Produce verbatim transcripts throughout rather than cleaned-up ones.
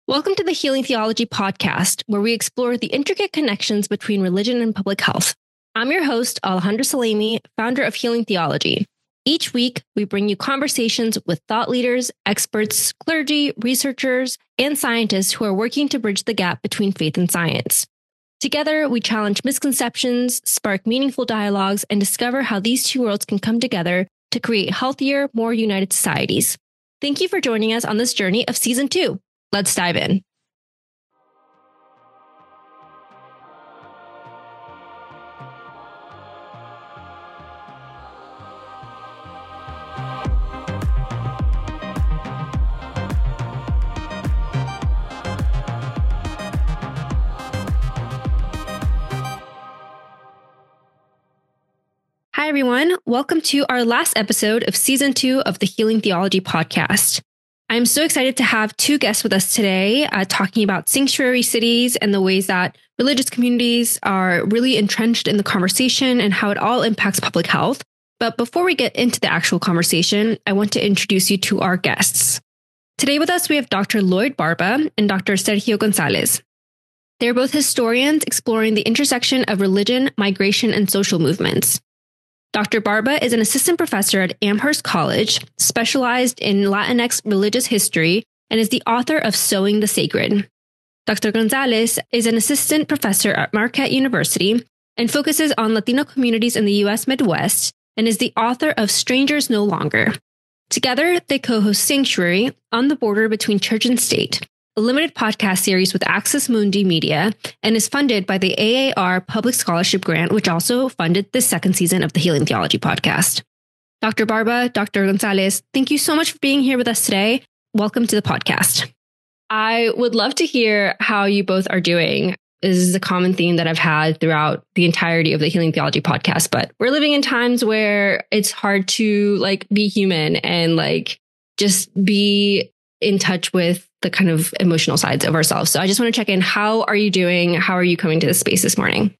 Welcome to the Healing Theology podcast, where we explore the intricate connections between religion and public health. I'm your host, Alejandra Salemi, founder of Healing Theology. Each week, we bring you conversations with thought leaders, experts, clergy, researchers, and scientists who are working to bridge the gap between faith and science. Together, we challenge misconceptions, spark meaningful dialogues, and discover how these two worlds can come together to create healthier, more united societies. Thank you for joining us on this journey of season two. Let's dive in. Hi, everyone. Welcome to our last episode of season two of the Healing Theology podcast. I'm so excited to have two guests with us today, uh, talking about sanctuary cities and the ways that religious communities are really entrenched in the conversation and how it all impacts public health. But before we get into the actual conversation, I want to introduce you to our guests. Today with us, we have Doctor Lloyd Barba and Doctor Sergio Gonzalez. They're both historians exploring the intersection of religion, migration, and social movements. Doctor Barba is an assistant professor at Amherst College, specialized in Latinx religious history, and is the author of Sowing the Sacred. Doctor Gonzalez is an assistant professor at Marquette University and focuses on Latino communities in the U S Midwest and is the author of Strangers No Longer. Together, they co-host Sanctuary, On the Border Between Church and State, a limited podcast series with Access Mundi Media, and is funded by the A A R Public Scholarship Grant, which also funded the second season of the Healing Theology podcast. Doctor Barba, Doctor Gonzalez, thank you so much for being here with us today. Welcome to the podcast. I would love to hear how you both are doing. This is a common theme that I've had throughout the entirety of the Healing Theology podcast, but we're living in times where it's hard to like be human and like just be in touch with the kind of emotional sides of ourselves. So I just want to check in. How are you doing? How are you coming to this space this morning?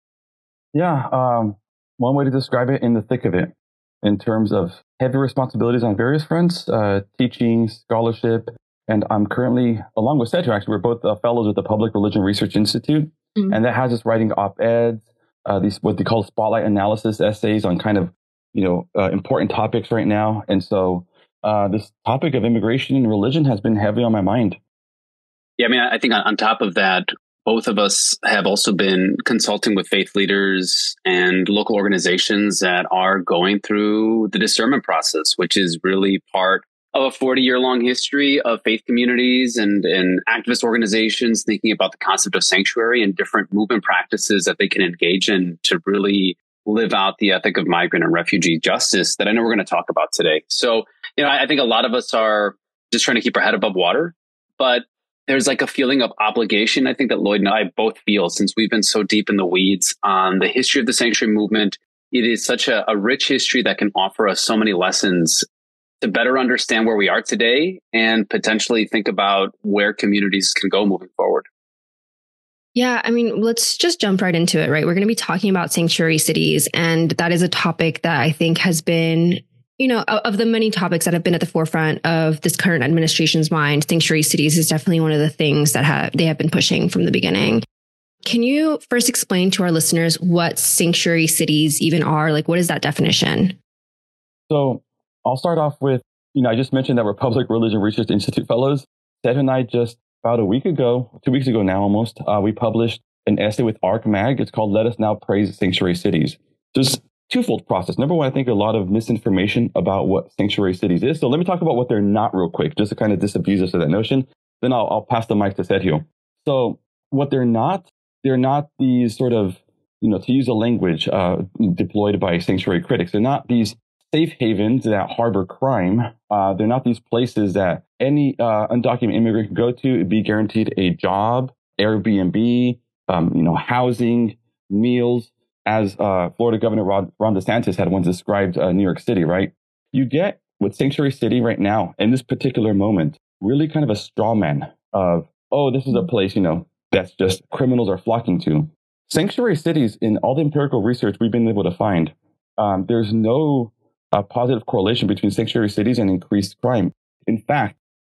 Yeah, um, one way to describe it, in the thick of it, in terms of heavy responsibilities on various fronts, uh, teaching, scholarship, and I'm currently, along with Sergio, actually, we're both uh, fellows with the Public Religion Research Institute, mm-hmm. and that has us writing op-eds, uh, these what they call spotlight analysis essays on kind of, you know, uh, important topics right now, and so Uh, this topic of immigration and religion has been heavy on my mind. Yeah, I mean, I think on top of that, both of us have also been consulting with faith leaders and local organizations that are going through the discernment process, which is really part of a forty-year-long history of faith communities and, and activist organizations thinking about the concept of sanctuary and different movement practices that they can engage in to really live out the ethic of migrant and refugee justice that I know we're going to talk about today. So, you know, I, I think a lot of us are just trying to keep our head above water, but there's like a feeling of obligation. I think that Lloyd and I both feel, since we've been so deep in the weeds on the history of the sanctuary movement. It is such a, a rich history that can offer us so many lessons to better understand where we are today and potentially think about where communities can go moving forward. Yeah, I mean, let's just jump right into it, right? We're going to be talking about sanctuary cities, and that is a topic that I think has been, you know, of the many topics that have been at the forefront of this current administration's mind, sanctuary cities is definitely one of the things that have, they have been pushing from the beginning. Can you first explain to our listeners what sanctuary cities even are? Like, what is that definition? So I'll start off with, you know, I just mentioned that we're Public Religion Research Institute fellows. Seth and I just about a week ago, two weeks ago now almost, uh, we published an essay with ArcMag. It's called Let Us Now Praise Sanctuary Cities. So it's a twofold process. Number one, I think a lot of misinformation about what sanctuary cities is. So let me talk about what they're not real quick, just to kind of disabuse us of that notion. Then I'll, I'll pass the mic to Sergio. So what they're not, they're not these sort of, you know, to use a language uh, deployed by sanctuary critics, they're not these safe havens that harbor crime. Uh, they're not these places that any uh, undocumented immigrant can go to, be guaranteed a job, Airbnb, um, you know, housing, meals, as uh, Florida Governor Ron, Ron DeSantis had once described uh, New York City, right? You get with Sanctuary City right now, in this particular moment, really kind of a straw man of, oh, this is a place, you know, that's just criminals are flocking to. Sanctuary cities, in all the empirical research we've been able to find, um, there's no a positive correlation between sanctuary cities and increased crime. In fact,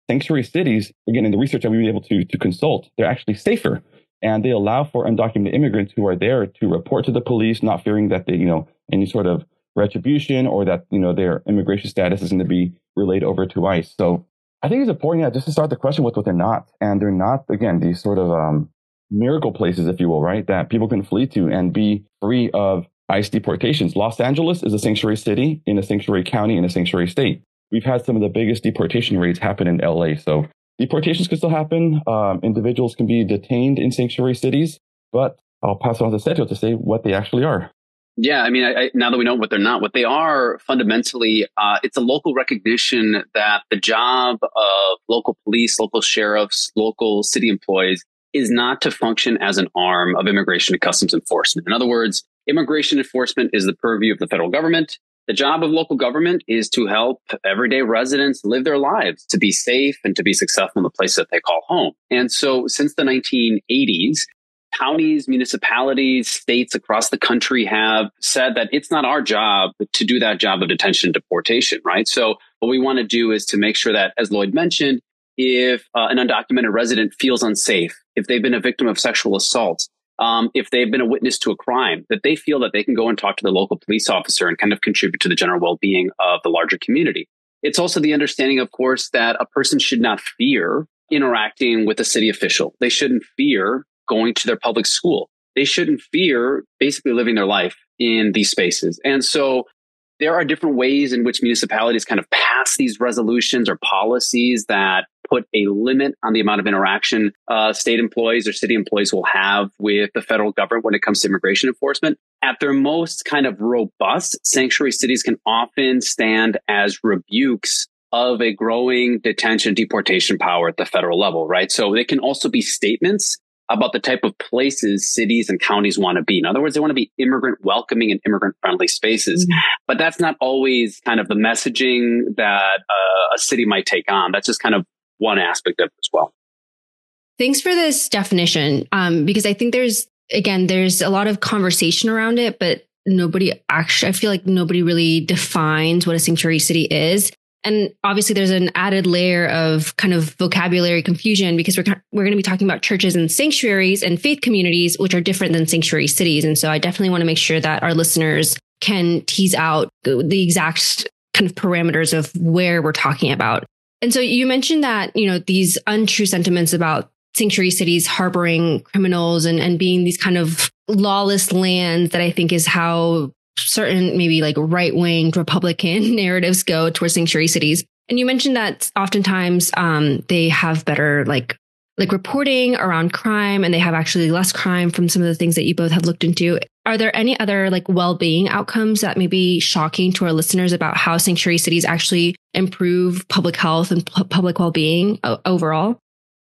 sanctuary cities, again, in the research that we were able to, to consult, they're actually safer. And they allow for undocumented immigrants who are there to report to the police, not fearing that they, you know, any sort of retribution or that, you know, their immigration status is going to be relayed over to ICE. So I think it's important, yeah, just to start the question with what they're not. And they're not, again, these sort of um, miracle places, if you will, right, that people can flee to and be free of ICE deportations. Los Angeles is a sanctuary city in a sanctuary county in a sanctuary state. We've had some of the biggest deportation rates happen in L A. So deportations can still happen. Um, individuals can be detained in sanctuary cities, but I'll pass it on to Sergio to say what they actually are. Yeah, I mean, I, I, now that we know what they're not, what they are fundamentally, uh, it's a local recognition that the job of local police, local sheriffs, local city employees is not to function as an arm of immigration and customs enforcement. In other words, immigration enforcement is the purview of the federal government. The job of local government is to help everyday residents live their lives, to be safe and to be successful in the place that they call home. And so since the nineteen eighties, counties, municipalities, states across the country have said that it's not our job to do that job of detention and deportation, right? So what we want to do is to make sure that, as Lloyd mentioned, if uh, an undocumented resident feels unsafe, if they've been a victim of sexual assault, um, if they've been a witness to a crime, that they feel that they can go and talk to the local police officer and kind of contribute to the general well-being of the larger community. It's also the understanding, of course, that a person should not fear interacting with a city official. They shouldn't fear going to their public school. They shouldn't fear basically living their life in these spaces. And so there are different ways in which municipalities kind of pass these resolutions or policies that put a limit on the amount of interaction uh, state employees or city employees will have with the federal government when it comes to immigration enforcement. At their most kind of robust, sanctuary cities can often stand as rebukes of a growing detention deportation power at the federal level, right? So they can also be statements about the type of places cities and counties want to be. In other words, they want to be immigrant welcoming and immigrant friendly spaces. Mm-hmm. But that's not always kind of the messaging that uh, a city might take on. That's just kind of one aspect of it as well. Thanks for this definition, um, because I think there's, again, there's a lot of conversation around it, but nobody actually, I feel like nobody really defines what a sanctuary city is. And obviously there's an added layer of kind of vocabulary confusion because we're we're going to be talking about churches and sanctuaries and faith communities, which are different than sanctuary cities. And so I definitely want to make sure that our listeners can tease out the exact kind of parameters of where we're talking about. And so you mentioned that, you know, these untrue sentiments about sanctuary cities harboring criminals and, and being these kind of lawless lands that I think is how certain maybe like right-wing Republican narratives go towards sanctuary cities. And you mentioned that oftentimes um, they have better like like reporting around crime and they have actually less crime from some of the things that you both have looked into. Are there any other like well-being outcomes that may be shocking to our listeners about how sanctuary cities actually improve public health and p- public well-being o- overall?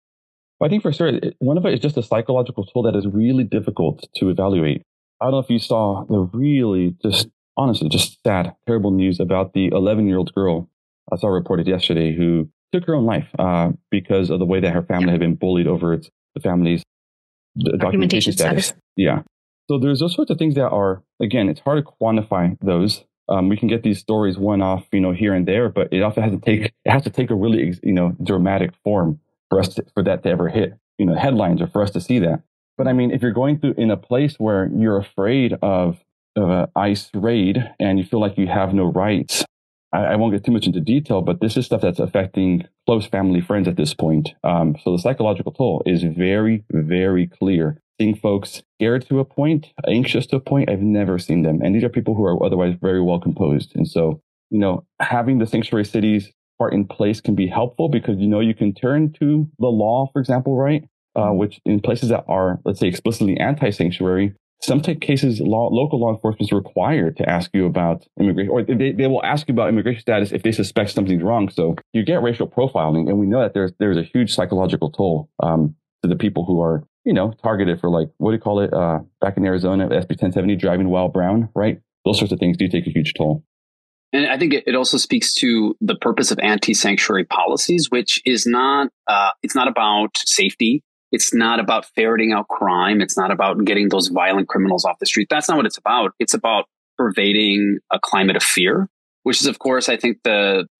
I think for sure, one of it is just a psychological tool that is really difficult to evaluate. I don't know if you saw the really just, honestly, just sad, terrible news about the eleven-year-old girl I saw reported yesterday who took her own life uh, because of the way that her family had been bullied over its, the family's documentation, documentation status. status. Yeah. So there's those sorts of things that are, again, it's hard to quantify those. Um, we can get these stories one off, you know, here and there, but it also has to take, it has to take a really, you know, dramatic form for us to, for that to ever hit, you know, headlines or for us to see that. But I mean, if you're going through in a place where you're afraid of, of an ICE raid and you feel like you have no rights, I, I won't get too much into detail, but this is stuff that's affecting close family friends at this point. Um, so the psychological toll is very, very clear. Seeing folks scared to a point, anxious to a point, I've never seen them. And these are people who are otherwise very well composed. And so, you know, having the sanctuary cities part in place can be helpful because, you know, you can turn to the law, for example, right? Uh, which in places that are, let's say, explicitly anti-sanctuary, some cases, law, local law enforcement is required to ask you about immigration, or they, they will ask you about immigration status if they suspect something's wrong. So you get racial profiling, and we know that there's there's a huge psychological toll um, to the people who are, you know, targeted for, like, what do you call it? Uh, back in Arizona, S B ten seventy, driving while brown, right? Those sorts of things do take a huge toll. And I think it also speaks to the purpose of anti-sanctuary policies, which is not, uh, it's not about safety. It's not about ferreting out crime. It's not about getting those violent criminals off the street. That's not what it's about. It's about pervading a climate of fear, which is, of course, I think the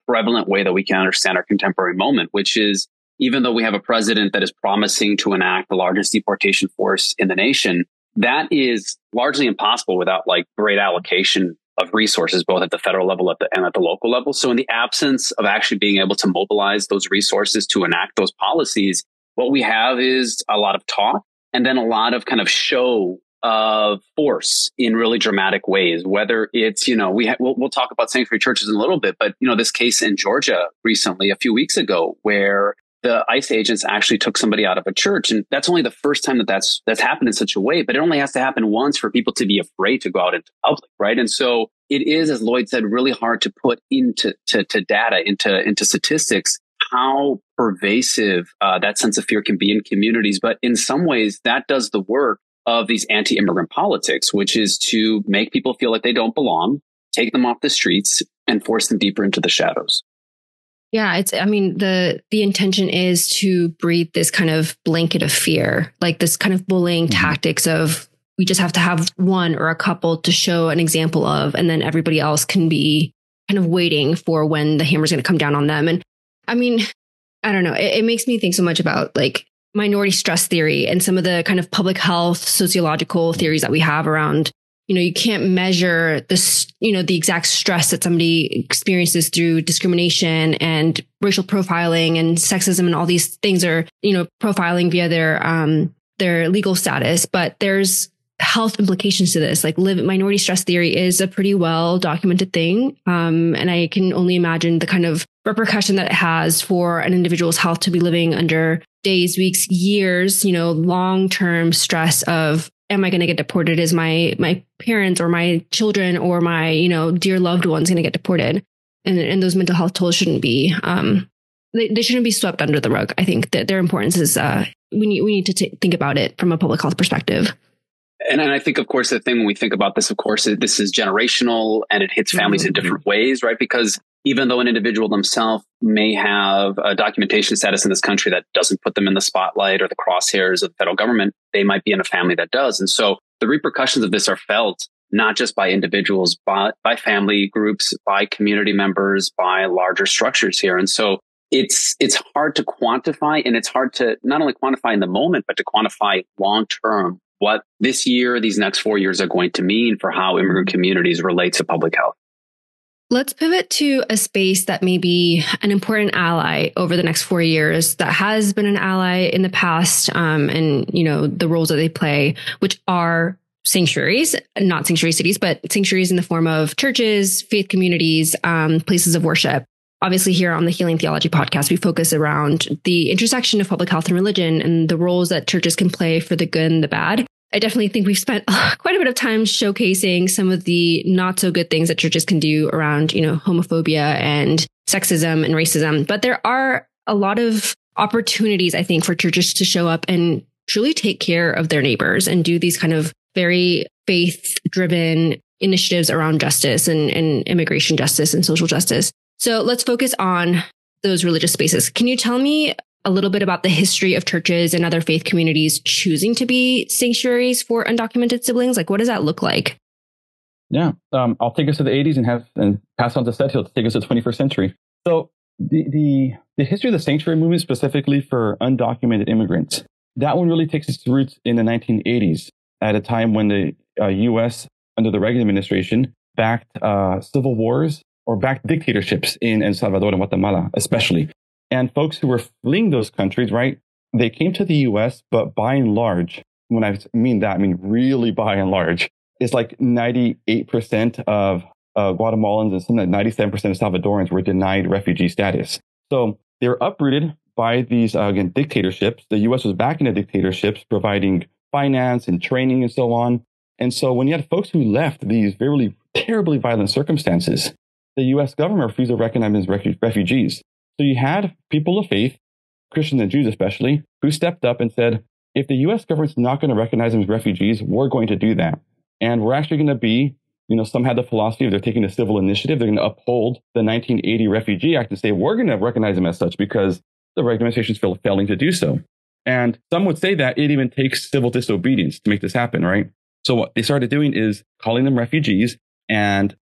prevalent way that we can understand our contemporary moment, which is even though we have a president that is promising to enact the largest deportation force in the nation, that is largely impossible without like great allocation of resources, both at the federal level at the, and at the local level. So in the absence of actually being able to mobilize those resources to enact those policies, what we have is a lot of talk and then a lot of kind of show of force in really dramatic ways, whether it's, you know, we ha- we'll, we'll talk about sanctuary churches in a little bit, but, you know, this case in Georgia recently, a few weeks ago, where the ICE agents actually took somebody out of a church. And that's only the first time that that's, that's happened in such a way, but it only has to happen once for people to be afraid to go out into public, right? And so it is, as Lloyd said, really hard to put into to, to data, into, into statistics, how pervasive uh, that sense of fear can be in communities. But in some ways, that does the work of these anti-immigrant politics, which is to make people feel like they don't belong, take them off the streets, and force them deeper into the shadows. Yeah, it's, I mean, the the intention is to breed this kind of blanket of fear, like this kind of bullying mm-hmm. tactics of we just have to have one or a couple to show an example of, and then everybody else can be kind of waiting for when the hammer's going to come down on them. And I mean, I don't know, it, it makes me think so much about like minority stress theory and some of the kind of public health sociological theories that we have around, you know, you can't measure this, you know, the exact stress that somebody experiences through discrimination and racial profiling and sexism and all these things are, you know, profiling via their, um, their legal status. But there's health implications to this. Like live, minority stress theory is a pretty well documented thing. Um, and I can only imagine the kind of repercussion that it has for an individual's health to be living under days, weeks, years, you know, long-term stress of, am I going to get deported? Is my, my parents or my children or my, you know, dear loved ones going to get deported? And, and those mental health tolls shouldn't be, um, they, they shouldn't be swept under the rug. I think that their importance is, uh, we need, we need to t- think about it from a public health perspective. And, and I think, of course, the thing when we think about this, of course, this is generational and it hits families mm-hmm. in different ways, right? Because even though an individual themselves may have a documentation status in this country that doesn't put them in the spotlight or the crosshairs of the federal government, they might be in a family that does. And so the repercussions of this are felt not just by individuals, but by family groups, by community members, by larger structures here. And so it's it's hard to quantify, and it's hard to not only quantify in the moment, but to quantify long term what this year, these next four years are going to mean for how immigrant communities relate to public health. Let's pivot to a space that may be an important ally over the next four years that has been an ally in the past, um, and, you know, the roles that they play, which are sanctuaries, not sanctuary cities, but sanctuaries in the form of churches, faith communities, um, places of worship. Obviously, here on the Healing Theology podcast, we focus around the intersection of public health and religion and the roles that churches can play for the good and the bad. I definitely think we've spent quite a bit of time showcasing some of the not so good things that churches can do around, you know, homophobia and sexism and racism. But there are a lot of opportunities, I think, for churches to show up and truly take care of their neighbors and do these kind of very faith-driven initiatives around justice and, and immigration justice and social justice. So let's focus on those religious spaces. Can you tell me a little bit about the history of churches and other faith communities choosing to be sanctuaries for undocumented siblings? Like, what does that look like? Yeah, um, I'll take us to the eighties and have and pass on to Seth. He'll take us to the twenty-first century. So the, the the history of the sanctuary movement, specifically for undocumented immigrants, that one really takes its roots in the nineteen eighties, at a time when the uh, U S under the Reagan administration backed uh, civil wars or backed dictatorships in El Salvador and Guatemala, especially. And folks who were fleeing those countries, right, they came to the U S, but by and large, when I mean that, I mean really by and large, it's like ninety-eight percent of uh, Guatemalans and something like ninety-seven percent of Salvadorans were denied refugee status. So they were uprooted by these, uh, again, dictatorships. The U S was backing the dictatorships, providing finance and training and so on. And so when you had folks who left these very terribly violent circumstances, the U S government refused to recognize them as refu- refugees. So you had people of faith, Christians and Jews especially, who stepped up and said, if the U S government's not going to recognize them as refugees, we're going to do that. And we're actually going to be, you know, some had the philosophy of they're taking a civil initiative. They're going to uphold the nineteen eighty Refugee Act and say, we're going to recognize them as such because the Reagan administration is failing to do so. And some would say that it even takes civil disobedience to make this happen, right? So what they started doing is calling them refugees and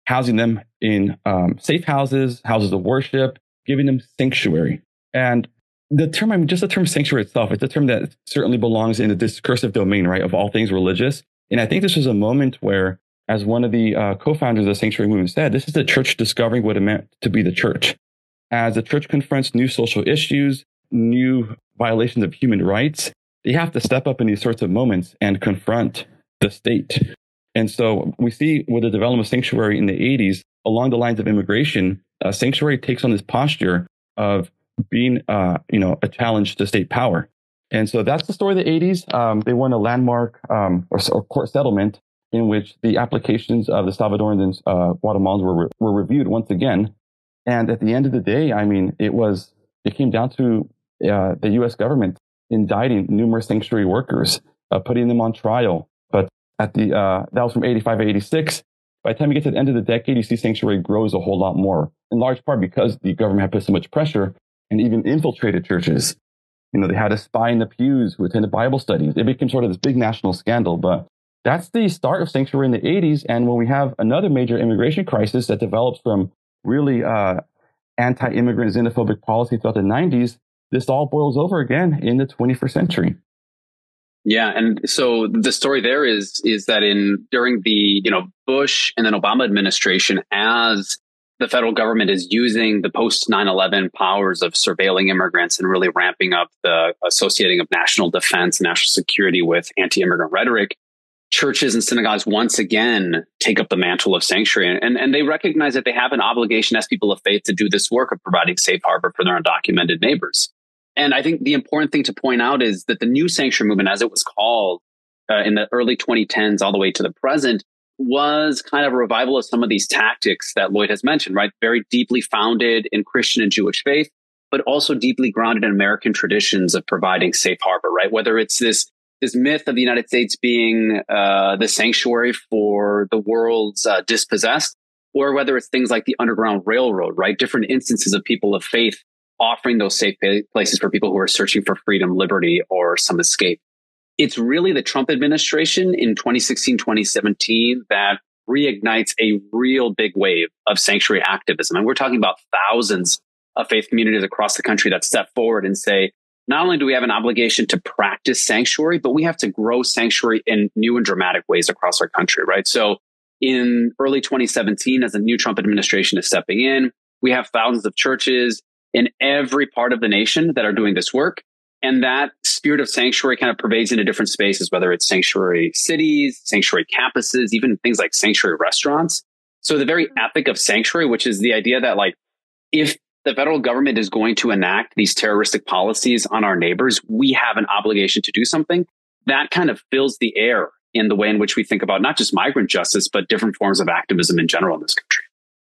housing them in um, safe houses, houses of worship, giving them sanctuary. And the term, I mean, just the term sanctuary itself, it's a term that certainly belongs in the discursive domain, right, of all things religious. And I think this was a moment where, as one of the uh, co-founders of the Sanctuary Movement said, this is the church discovering what it meant to be the church. As the church confronts new social issues, new violations of human rights, they have to step up in these sorts of moments and confront the state. And so we see with the development of sanctuary in the eighties, along the lines of immigration, uh, sanctuary takes on this posture of being, uh, you know, a challenge to state power. And so that's the story of the eighties. Um, they won a landmark um, or, or court settlement in which the applications of the Salvadorans and uh, Guatemalans were re- were reviewed once again. And at the end of the day, I mean, it was it came down to uh, the U S government indicting numerous sanctuary workers, uh, putting them on trial. But at the uh, that was from eighty-five to eighty-six. By the time you get to the end of the decade, you see sanctuary grows a whole lot more, in large part because the government had put so much pressure and even infiltrated churches. You know, they had a spy in the pews who attended Bible studies. It became sort of this big national scandal. But that's the start of sanctuary in the eighties. And when we have another major immigration crisis that develops from really uh, anti-immigrant xenophobic policy throughout the nineties, this all boils over again in the twenty-first century. Yeah, and so the story there is is that in during the you know Bush and then Obama administration, as the federal government is using the post nine eleven powers of surveilling immigrants and really ramping up the associating of national defense and national security with anti-immigrant rhetoric, churches and synagogues once again take up the mantle of sanctuary, and, and they recognize that they have an obligation as people of faith to do this work of providing safe harbor for their undocumented neighbors. And I think the important thing to point out is that the new sanctuary movement, as it was called uh, in the early twenty tens all the way to the present, was kind of a revival of some of these tactics that Lloyd has mentioned, right? Very deeply founded in Christian and Jewish faith, but also deeply grounded in American traditions of providing safe harbor, right? Whether it's this this myth of the United States being uh, the sanctuary for the world's uh, dispossessed, or whether it's things like the Underground Railroad, right? Different instances of people of faith offering those safe places for people who are searching for freedom, liberty, or some escape. It's really the Trump administration in twenty sixteen, twenty seventeen that reignites a real big wave of sanctuary activism. And we're talking about thousands of faith communities across the country that step forward and say, not only do we have an obligation to practice sanctuary, but we have to grow sanctuary in new and dramatic ways across our country, right? So in early twenty seventeen, as the new Trump administration is stepping in, we have thousands of churches in every part of the nation that are doing this work. And that spirit of sanctuary kind of pervades into different spaces, whether it's sanctuary cities, sanctuary campuses, even things like sanctuary restaurants. So the very ethic of sanctuary, which is the idea that like, if the federal government is going to enact these terroristic policies on our neighbors, we have an obligation to do something. That kind of fills the air in the way in which we think about not just migrant justice, but different forms of activism in general in this country.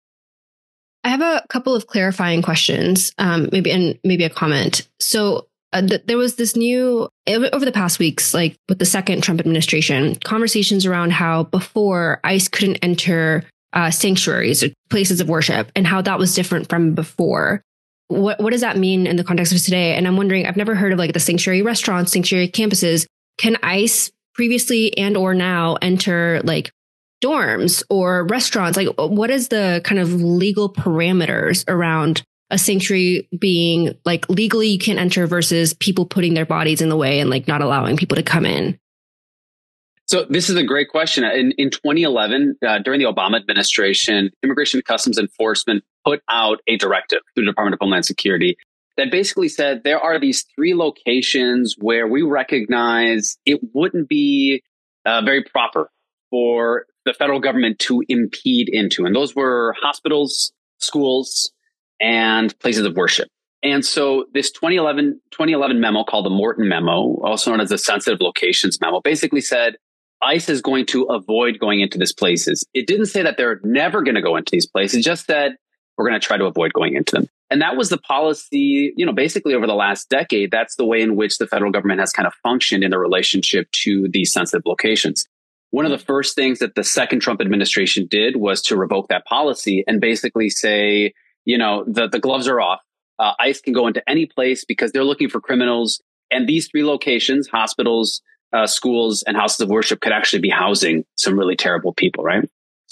I have a couple of clarifying questions, um, maybe and maybe a comment. So uh, th- there was this new, over the past weeks, like with the second Trump administration, conversations around how before ICE couldn't enter uh, sanctuaries or places of worship and how that was different from before. What what does that mean in the context of today? And I'm wondering, I've never heard of like the sanctuary restaurants, sanctuary campuses. Can ICE previously and or now enter like dorms or restaurants? Like, what is the kind of legal parameters around a sanctuary being like legally you can't enter versus people putting their bodies in the way and like not allowing people to come in? So this is a great question. In, in twenty eleven, uh, during the Obama administration, Immigration and Customs Enforcement put out a directive through the Department of Homeland Security that basically said there are these three locations where we recognize it wouldn't be uh, very proper for the federal government to impede into. And those were hospitals, schools, and places of worship. And so this twenty eleven, twenty eleven memo called the Morton Memo, also known as the Sensitive Locations Memo, basically said ICE is going to avoid going into these places. It didn't say that they're never going to go into these places. It just said we're going to try to avoid going into them. And that was the policy, you know, basically over the last decade. That's the way in which the federal government has kind of functioned in the relationship to these sensitive locations. One of the first things that the second Trump administration did was to revoke that policy and basically say, you know, the, the gloves are off. Uh, ICE can go into any place because they're looking for criminals. And these three locations, hospitals, uh, schools, and houses of worship, could actually be housing some really terrible people, right?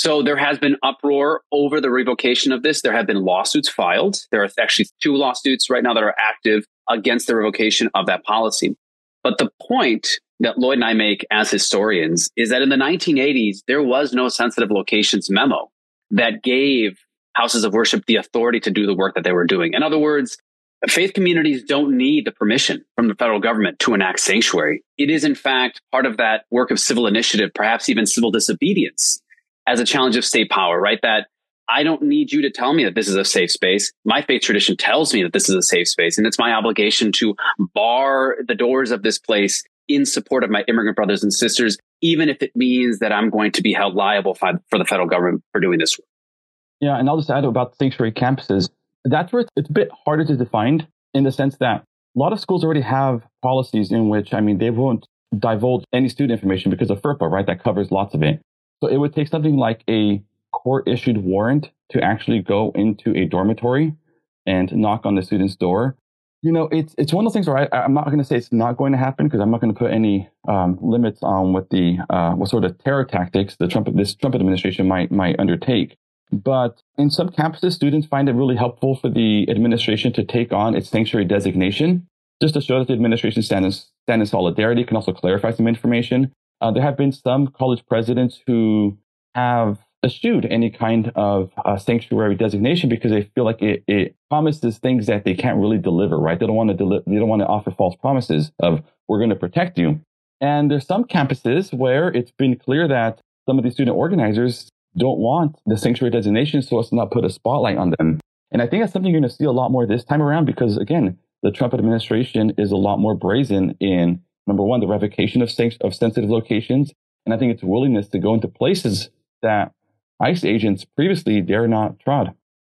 So there has been uproar over the revocation of this. There have been lawsuits filed. There are actually two lawsuits right now that are active against the revocation of that policy. But the point that Lloyd and I make as historians is that in the nineteen eighties, there was no sensitive locations memo that gave houses of worship the authority to do the work that they were doing. In other words, faith communities don't need the permission from the federal government to enact sanctuary. It is, in fact, part of that work of civil initiative, perhaps even civil disobedience, as a challenge of state power, right? That I don't need you to tell me that this is a safe space. My faith tradition tells me that this is a safe space, and it's my obligation to bar the doors of this place in support of my immigrant brothers and sisters, even if it means that I'm going to be held liable for the federal government for doing this work. Yeah, and I'll just add about sanctuary campuses. That's where it's a bit harder to define in the sense that a lot of schools already have policies in which, I mean, they won't divulge any student information because of FERPA, right? That covers lots of it. So it would take something like a court-issued warrant to actually go into a dormitory and knock on the student's door. You know, it's it's one of those things where I, I'm not going to say it's not going to happen because I'm not going to put any um, limits on what the uh, what sort of terror tactics the Trump this Trump administration might might undertake. But in some campuses, students find it really helpful for the administration to take on its sanctuary designation, just to show that the administration stands stand in solidarity, can also clarify some information. Uh, there have been some college presidents who have eschewed any kind of uh, sanctuary designation because they feel like it, it promises things that they can't really deliver, right? They don't want to deli- they don't want to offer false promises of we're going to protect you. And there's some campuses where it's been clear that some of these student organizers don't want the sanctuary designation so as to not put a spotlight on them. And I think that's something you're going to see a lot more this time around because, again, the Trump administration is a lot more brazen in, number one, the revocation of, sen- of sensitive locations. And I think its willingness to go into places that ICE agents previously dare not trod.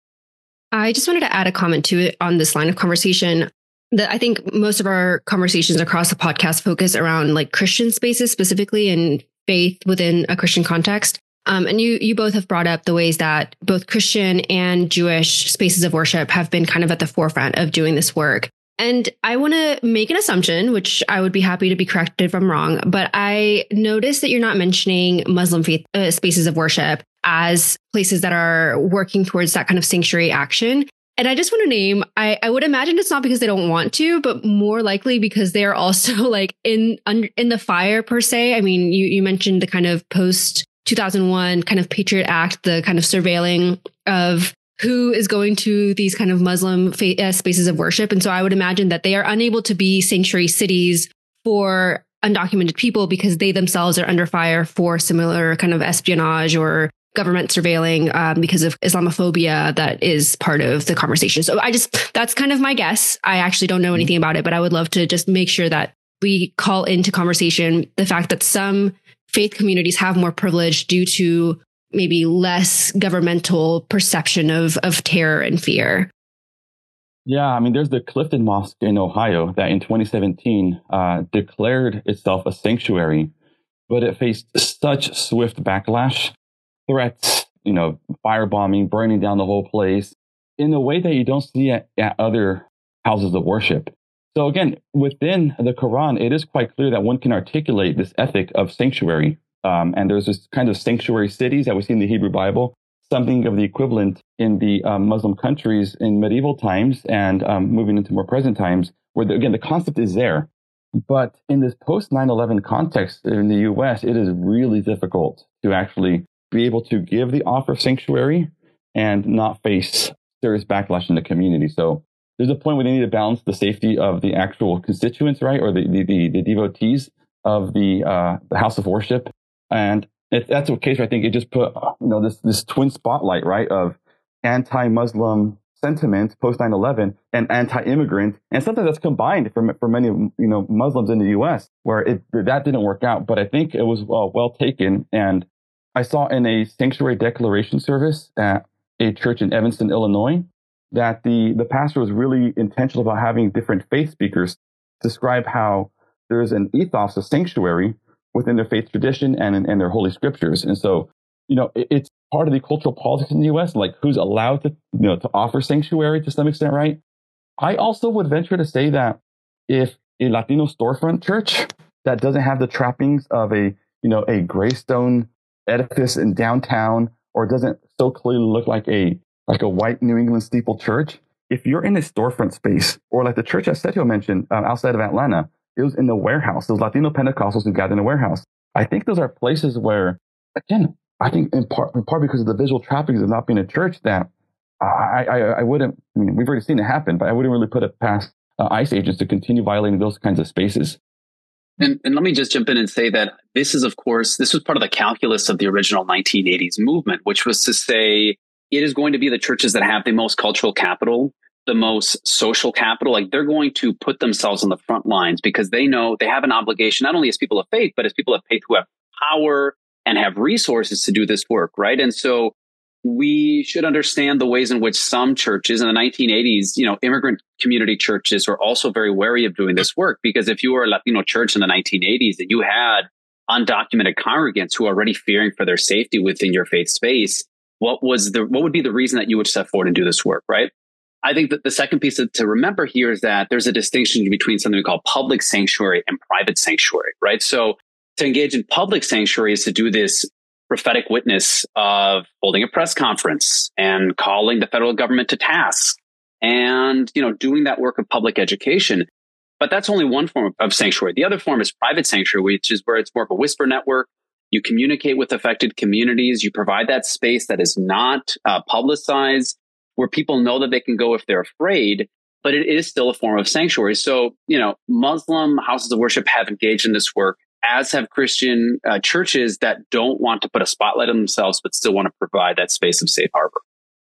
I just wanted to add a comment to it on this line of conversation. That I think most of our conversations across the podcast focus around like Christian spaces specifically and faith within a Christian context. Um, and you you both have brought up the ways that both Christian and Jewish spaces of worship have been kind of at the forefront of doing this work. And I want to make an assumption, which I would be happy to be corrected if I'm wrong, but I noticed that you're not mentioning Muslim faith uh, spaces of worship as places that are working towards that kind of sanctuary action. And I just want to name, I, I would imagine it's not because they don't want to, but more likely because they're also like in un, in the fire per se. I mean, you, you mentioned the kind of post two thousand one kind of Patriot Act, the kind of surveilling of who is going to these kind of Muslim fa- uh, spaces of worship. And so I would imagine that they are unable to be sanctuary cities for undocumented people because they themselves are under fire for similar kind of espionage or government surveilling um, because of Islamophobia that is part of the conversation. So I just, that's kind of my guess. I actually don't know anything about it, but I would love to just make sure that we call into conversation the fact that some faith communities have more privilege due to maybe less governmental perception of, of terror and fear. Yeah, I mean, there's the Clifton Mosque in Ohio that in twenty seventeen uh, declared itself a sanctuary, but it faced such swift backlash, threats, you know, firebombing, burning down the whole place in a way that you don't see at, at other houses of worship. So again, within the Quran, it is quite clear that one can articulate this ethic of sanctuary. Um, and there's this kind of sanctuary cities that we see in the Hebrew Bible, something of the equivalent in the um, Muslim countries in medieval times and um, moving into more present times, where, the, again, the concept is there. But in this post nine eleven context in the U S, it is really difficult to actually be able to give the offer of sanctuary and not face serious backlash in the community. So there's a point where they need to balance the safety of the actual constituents, right, or the the, the, the devotees of the uh, the house of worship. And if that's the case, I think it just put, you know, this this twin spotlight, right, of anti-Muslim sentiment post nine eleven and anti-immigrant, and something that's combined for for many, you know, Muslims in the U S, where it that didn't work out. But I think it was uh, well taken. And I saw in a sanctuary declaration service at a church in Evanston, Illinois, that the the pastor was really intentional about having different faith speakers describe how there's an ethos of sanctuary within their faith tradition and in, and their holy scriptures. And so, you know, it, it's part of the cultural politics in the U S, like who's allowed to, you know, to offer sanctuary to some extent, right? I also would venture to say that if a Latino storefront church that doesn't have the trappings of a, you know, a Greystone edifice in downtown, or it doesn't so clearly look like a like a white New England steeple church, if you're in a storefront space, or like the church that Sergio mentioned um, outside of Atlanta, it was in the warehouse. Those Latino Pentecostals who gathered in a warehouse. I think those are places where, again, I think in part, in part because of the visual trappings of not being a church, that I, I, I wouldn't, I mean, we've already seen it happen, but I wouldn't really put it past uh, ICE agents to continue violating those kinds of spaces. And, and let me just jump in and say that this is, of course, this was part of the calculus of the original nineteen eighties movement, which was to say it is going to be the churches that have the most cultural capital, the most social capital. Like, they're going to put themselves on the front lines because they know they have an obligation, not only as people of faith, but as people of faith who have power and have resources to do this work, right? And so we should understand the ways in which some churches in the nineteen eighties, you know, immigrant community churches were also very wary of doing this work, because if you were a Latino church in the nineteen eighties and you had undocumented congregants who are already fearing for their safety within your faith space, what was the what would be the reason that you would step forward and do this work, right? I think that the second piece to remember here is that there's a distinction between something we call public sanctuary and private sanctuary, right? So to engage in public sanctuary is to do this prophetic witness of holding a press conference and calling the federal government to task and, you know, doing that work of public education. But that's only one form of sanctuary. The other form is private sanctuary, which is where it's more of a whisper network. You communicate with affected communities. You provide that space that is not uh, publicized, where people know that they can go if they're afraid, but it is still a form of sanctuary. So, you know, Muslim houses of worship have engaged in this work, as have Christian uh, churches that don't want to put a spotlight on themselves, but still want to provide that space of safe harbor.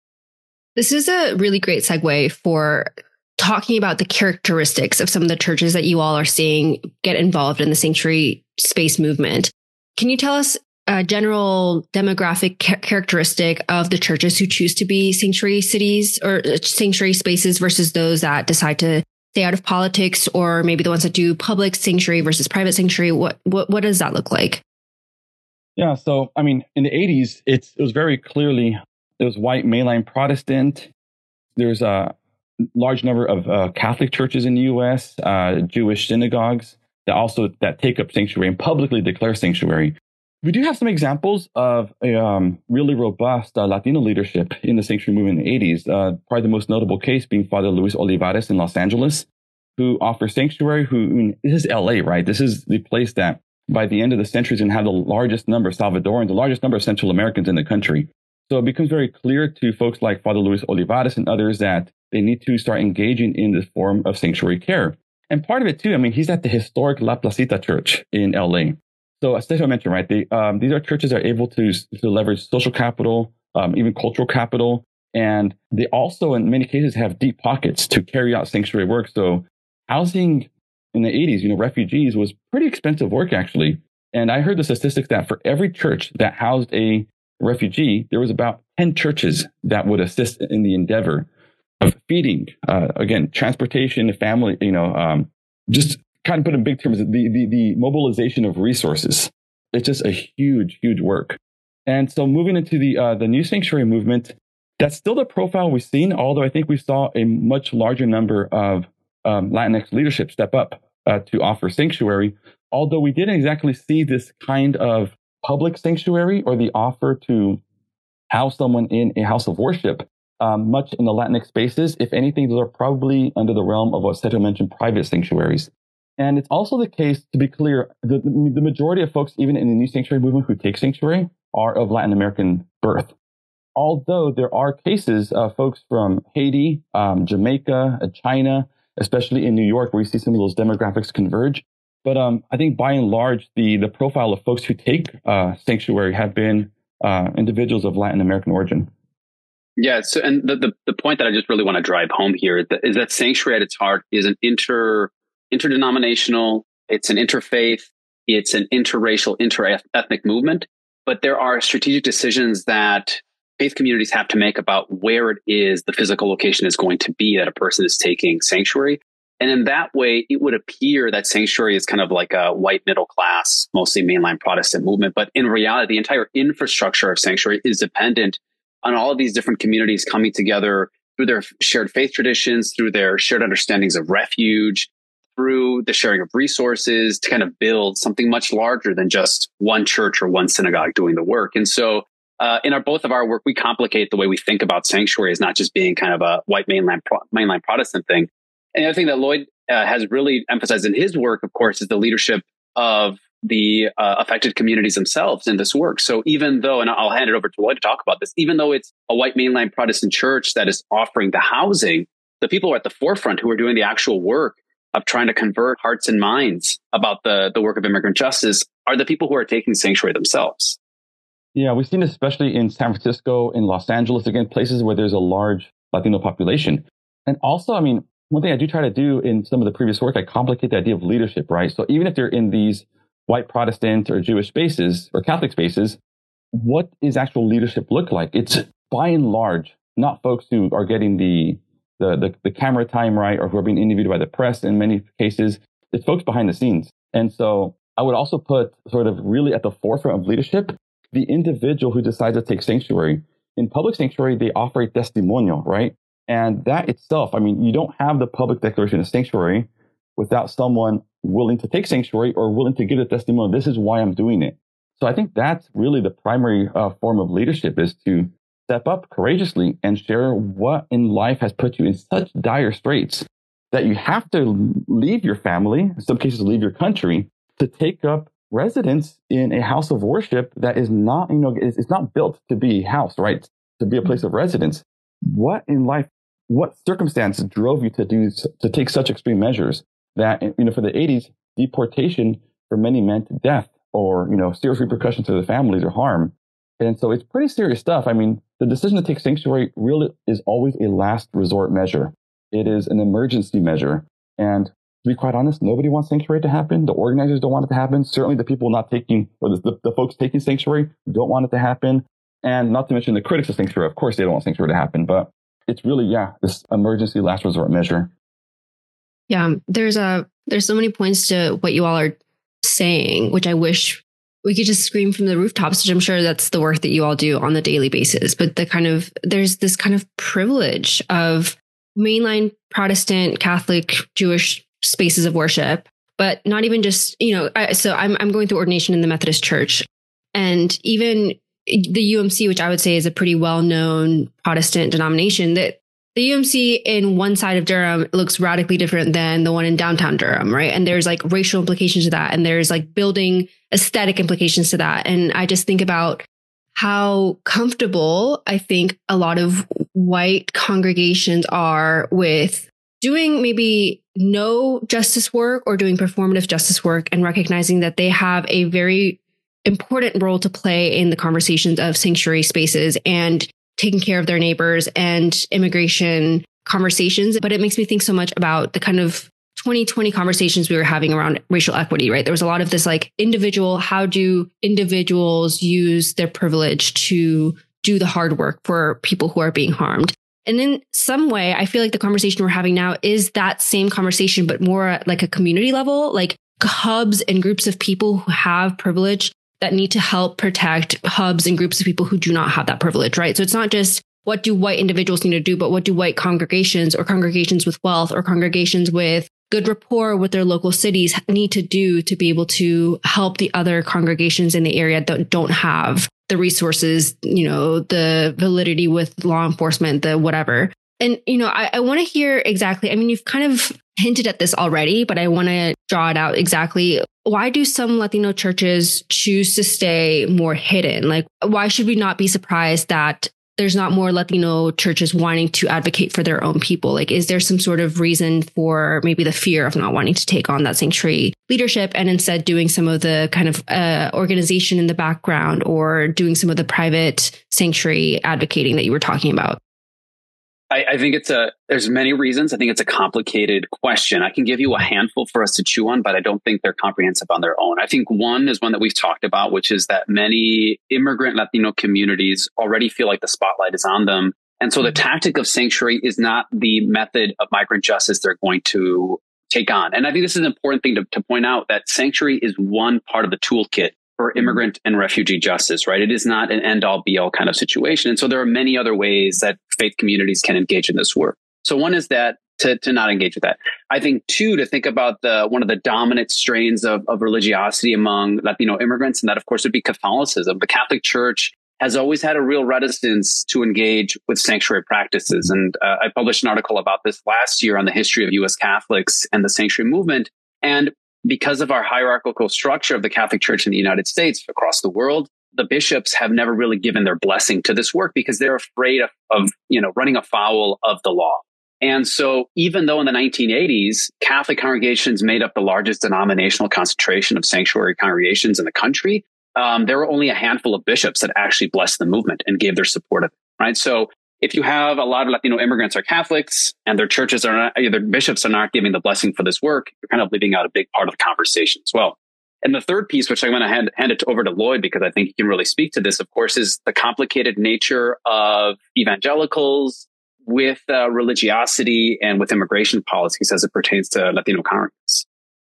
This is a really great segue for talking about the characteristics of some of the churches that you all are seeing get involved in the sanctuary space movement. Can you tell us a general demographic ca- characteristic of the churches who choose to be sanctuary cities or sanctuary spaces versus those that decide to stay out of politics, or maybe the ones that do public sanctuary versus private sanctuary? What what what does that look like? Yeah, so I mean, in the eighties, it's it was very clearly it was white mainline Protestant. There's a large number of uh, Catholic churches in the U S, uh, Jewish synagogues that also that take up sanctuary and publicly declare sanctuary. We do have some examples of a um, really robust uh, Latino leadership in the sanctuary movement in the eighties. Uh, probably the most notable case being Father Luis Olivares in Los Angeles, who offers sanctuary. Who I mean, this is L A, right? This is the place that by the end of the century is going to have the largest number of Salvadorans, the largest number of Central Americans in the country. So it becomes very clear to folks like Father Luis Olivares and others that they need to start engaging in this form of sanctuary care. And part of it too, I mean, he's at the historic La Placita Church in L A. So as Sergio mentioned, right, they, um, these are churches that are able to, to leverage social capital, um, even cultural capital. And they also, in many cases, have deep pockets to carry out sanctuary work. So housing in the eighties, you know, refugees was pretty expensive work, actually. And I heard the statistics that for every church that housed a refugee, there was about ten churches that would assist in the endeavor of feeding, uh, again, transportation, family, you know, um, just kind of put in big terms, the, the, the mobilization of resources. It's just a huge, huge work. And so moving into the uh, the new sanctuary movement, that's still the profile we've seen, although I think we saw a much larger number of um, Latinx leadership step up uh, to offer sanctuary, although we didn't exactly see this kind of public sanctuary or the offer to house someone in a house of worship um, much in the Latinx spaces. If anything, those are probably under the realm of what Sergio mentioned, private sanctuaries. And it's also the case, to be clear, the, the majority of folks, even in the new sanctuary movement who take sanctuary, are of Latin American birth. Although there are cases of folks from Haiti, um, Jamaica, uh, China, especially in New York, where we see some of those demographics converge. But um, I think by and large, the, the profile of folks who take uh, sanctuary have been uh, individuals of Latin American origin. Yeah, so and the, the, the point that I just really want to drive home here is that, is that sanctuary at its heart is an inter interdenominational, it's an interfaith, it's an interracial, interethnic movement. But there are strategic decisions that faith communities have to make about where it is the physical location is going to be that a person is taking sanctuary. And in that way, it would appear that sanctuary is kind of like a white middle class, mostly mainline Protestant movement. But in reality, the entire infrastructure of sanctuary is dependent on all of these different communities coming together through their shared faith traditions, through their shared understandings of refuge, through the sharing of resources to kind of build something much larger than just one church or one synagogue doing the work. And so uh, in our both of our work, we complicate the way we think about sanctuary as not just being kind of a white mainland pro- mainline Protestant thing. And the other thing that Lloyd uh, has really emphasized in his work, of course, is the leadership of the uh, affected communities themselves in this work. So even though, and I'll hand it over to Lloyd to talk about this, even though it's a white mainline Protestant church that is offering the housing, the people who are at the forefront who are doing the actual work of trying to convert hearts and minds about the, the work of immigrant justice are the people who are taking sanctuary themselves. Yeah, we've seen this especially in San Francisco, in Los Angeles, again, places where there's a large Latino population. And also, I mean, one thing I do try to do in some of the previous work, I complicate the idea of leadership, right? So even if they're in these white Protestant or Jewish spaces or Catholic spaces, what is actual leadership look like? It's by and large, not folks who are getting the, the, the, the camera time right or who are being interviewed by the press in many cases. It's folks behind the scenes. And so I would also put sort of really at the forefront of leadership, the individual who decides to take sanctuary. In public sanctuary, they offer a testimonio, right? And that itself, I mean, you don't have the public declaration of sanctuary without someone willing to take sanctuary or willing to give a testimony. This is why I'm doing it. So I think that's really the primary uh, form of leadership, is to step up courageously and share what in life has put you in such dire straits that you have to leave your family, in some cases leave your country, to take up residence in a house of worship that is not, you know, it's, it's not built to be a house, right? To be a place of residence. What in life, what circumstance drove you to do, to take such extreme measures that, you know, for the eighties, deportation for many meant death or, you know, serious repercussions to the families or harm. And so it's pretty serious stuff. I mean, the decision to take sanctuary really is always a last resort measure. It is an emergency measure. And to be quite honest, nobody wants sanctuary to happen. The organizers don't want it to happen. Certainly the people not taking, or the, the folks taking sanctuary don't want it to happen. And not to mention the critics of sanctuary. Of course, they don't want sanctuary to happen, but it's really, yeah, this emergency last resort measure. Yeah, there's a there's so many points to what you all are saying, which I wish we could just scream from the rooftops, which I'm sure that's the work that you all do on the daily basis. But the kind of there's this kind of privilege of mainline Protestant, Catholic, Jewish spaces of worship, but not even just, you know, I, so I'm I'm going through ordination in the Methodist Church, and even the U M C, which I would say is a pretty well-known Protestant denomination, that the U M C in one side of Durham looks radically different than the one in downtown Durham, right? And there's like racial implications to that. And there's like building aesthetic implications to that. And I just think about how comfortable I think a lot of white congregations are with doing maybe no justice work or doing performative justice work, and recognizing that they have a very important role to play in the conversations of sanctuary spaces and taking care of their neighbors and immigration conversations. But it makes me think so much about the kind of twenty twenty conversations we were having around racial equity, right? There was a lot of this like individual, how do individuals use their privilege to do the hard work for people who are being harmed? And in some way, I feel like the conversation we're having now is that same conversation, but more at like a community level, like hubs and groups of people who have privilege that need to help protect hubs and groups of people who do not have that privilege, right? So it's not just what do white individuals need to do, but what do white congregations or congregations with wealth or congregations with good rapport with their local cities need to do to be able to help the other congregations in the area that don't have the resources, you know, the validity with law enforcement, the whatever. And, you know, I, I want to hear exactly, I mean, you've kind of hinted at this already, but I want to draw it out exactly. Why do some Latino churches choose to stay more hidden? Like, why should we not be surprised that there's not more Latino churches wanting to advocate for their own people? Like, is there some sort of reason for maybe the fear of not wanting to take on that sanctuary leadership and instead doing some of the kind of uh, organization in the background or doing some of the private sanctuary advocating that you were talking about? I, I think it's a, there's many reasons. I think it's a complicated question. I can give you a handful for us to chew on, but I don't think they're comprehensive on their own. I think one is one that we've talked about, which is that many immigrant Latino communities already feel like the spotlight is on them. And so the tactic of sanctuary is not the method of migrant justice they're going to take on. And I think this is an important thing to, to point out, that sanctuary is one part of the toolkit for immigrant and refugee justice, right? It is not an end-all be-all kind of situation. And so there are many other ways that faith communities can engage in this work. So one is that to, to not engage with that. I think, two, to think about the one of the dominant strains of, of religiosity among Latino immigrants, and that, of course, would be Catholicism. The Catholic Church has always had a real reticence to engage with sanctuary practices. And uh, I published an article about this last year on the history of U S Catholics and the sanctuary movement. And because of our hierarchical structure of the Catholic Church in the United States, across the world, the bishops have never really given their blessing to this work because they're afraid of, of you know, running afoul of the law. And so even though in the nineteen eighties, Catholic congregations made up the largest denominational concentration of sanctuary congregations in the country, um, there were only a handful of bishops that actually blessed the movement and gave their support of it, right? So if you have a lot of Latino immigrants are Catholics and their churches are not, their bishops are not giving the blessing for this work, you're kind of leaving out a big part of the conversation as well. And the third piece, which I'm going to hand, hand it over to Lloyd, because I think he can really speak to this, of course, is the complicated nature of evangelicals with uh, religiosity and with immigration policies as it pertains to Latino congregants.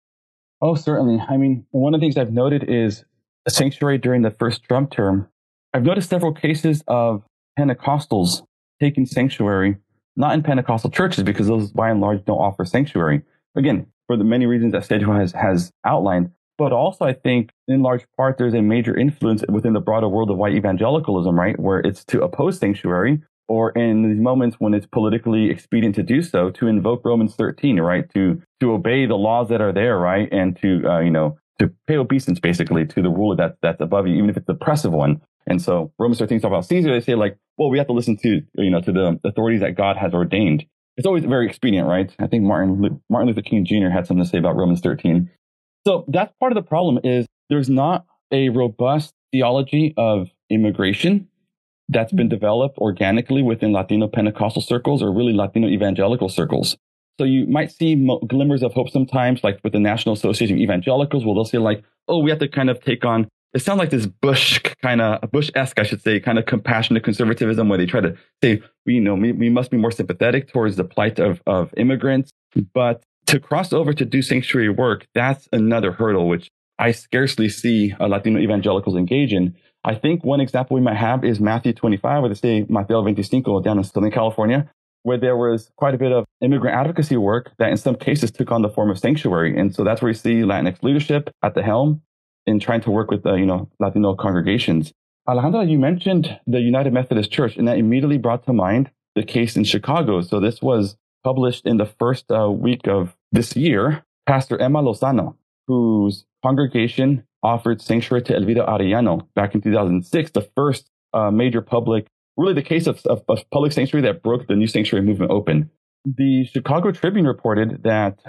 Oh, certainly. I mean, one of the things I've noted is a sanctuary during the first Trump term. I've noticed several cases of Pentecostals taking sanctuary, not in Pentecostal churches, because those by and large don't offer sanctuary. Again, for the many reasons that Sergio has, has outlined. But also, I think, in large part, there's a major influence within the broader world of white evangelicalism, right? Where it's to oppose sanctuary, or in these moments when it's politically expedient to do so, to invoke Romans thirteen, right? To to obey the laws that are there, right? And to, uh, you know, to pay obeisance, basically, to the ruler that, that's above you, even if it's the oppressive one. And so Romans thirteen talks about Caesar. They say, like, well, we have to listen to, you know, to the authorities that God has ordained. It's always very expedient, right? I think Martin Martin Luther King Junior had something to say about Romans thirteen. So that's part of the problem is there's not a robust theology of immigration that's been developed organically within Latino Pentecostal circles or really Latino evangelical circles. So you might see mo- glimmers of hope sometimes, like with the National Association of Evangelicals, where they'll say like, oh, we have to kind of take on, it sounds like this Bush kind of, Bush-esque, I should say, kind of compassionate conservatism where they try to say, you know, we, we must be more sympathetic towards the plight of, of immigrants. But to cross over to do sanctuary work, that's another hurdle, which I scarcely see uh, Latino evangelicals engage in. I think one example we might have is Matthew twenty-five, where they say Mateo veinticinco down in Southern California, where there was quite a bit of immigrant advocacy work that in some cases took on the form of sanctuary. And so that's where you see Latinx leadership at the helm in trying to work with, uh, you know, Latino congregations. Alejandra, you mentioned the United Methodist Church, and that immediately brought to mind the case in Chicago. So this was published in the first uh, week of this year. Pastor Emma Lozano, whose congregation offered sanctuary to Elvira Arellano back in two thousand six, the first uh, major public, really the case of, of, of public sanctuary that broke the new sanctuary movement open. The Chicago Tribune reported that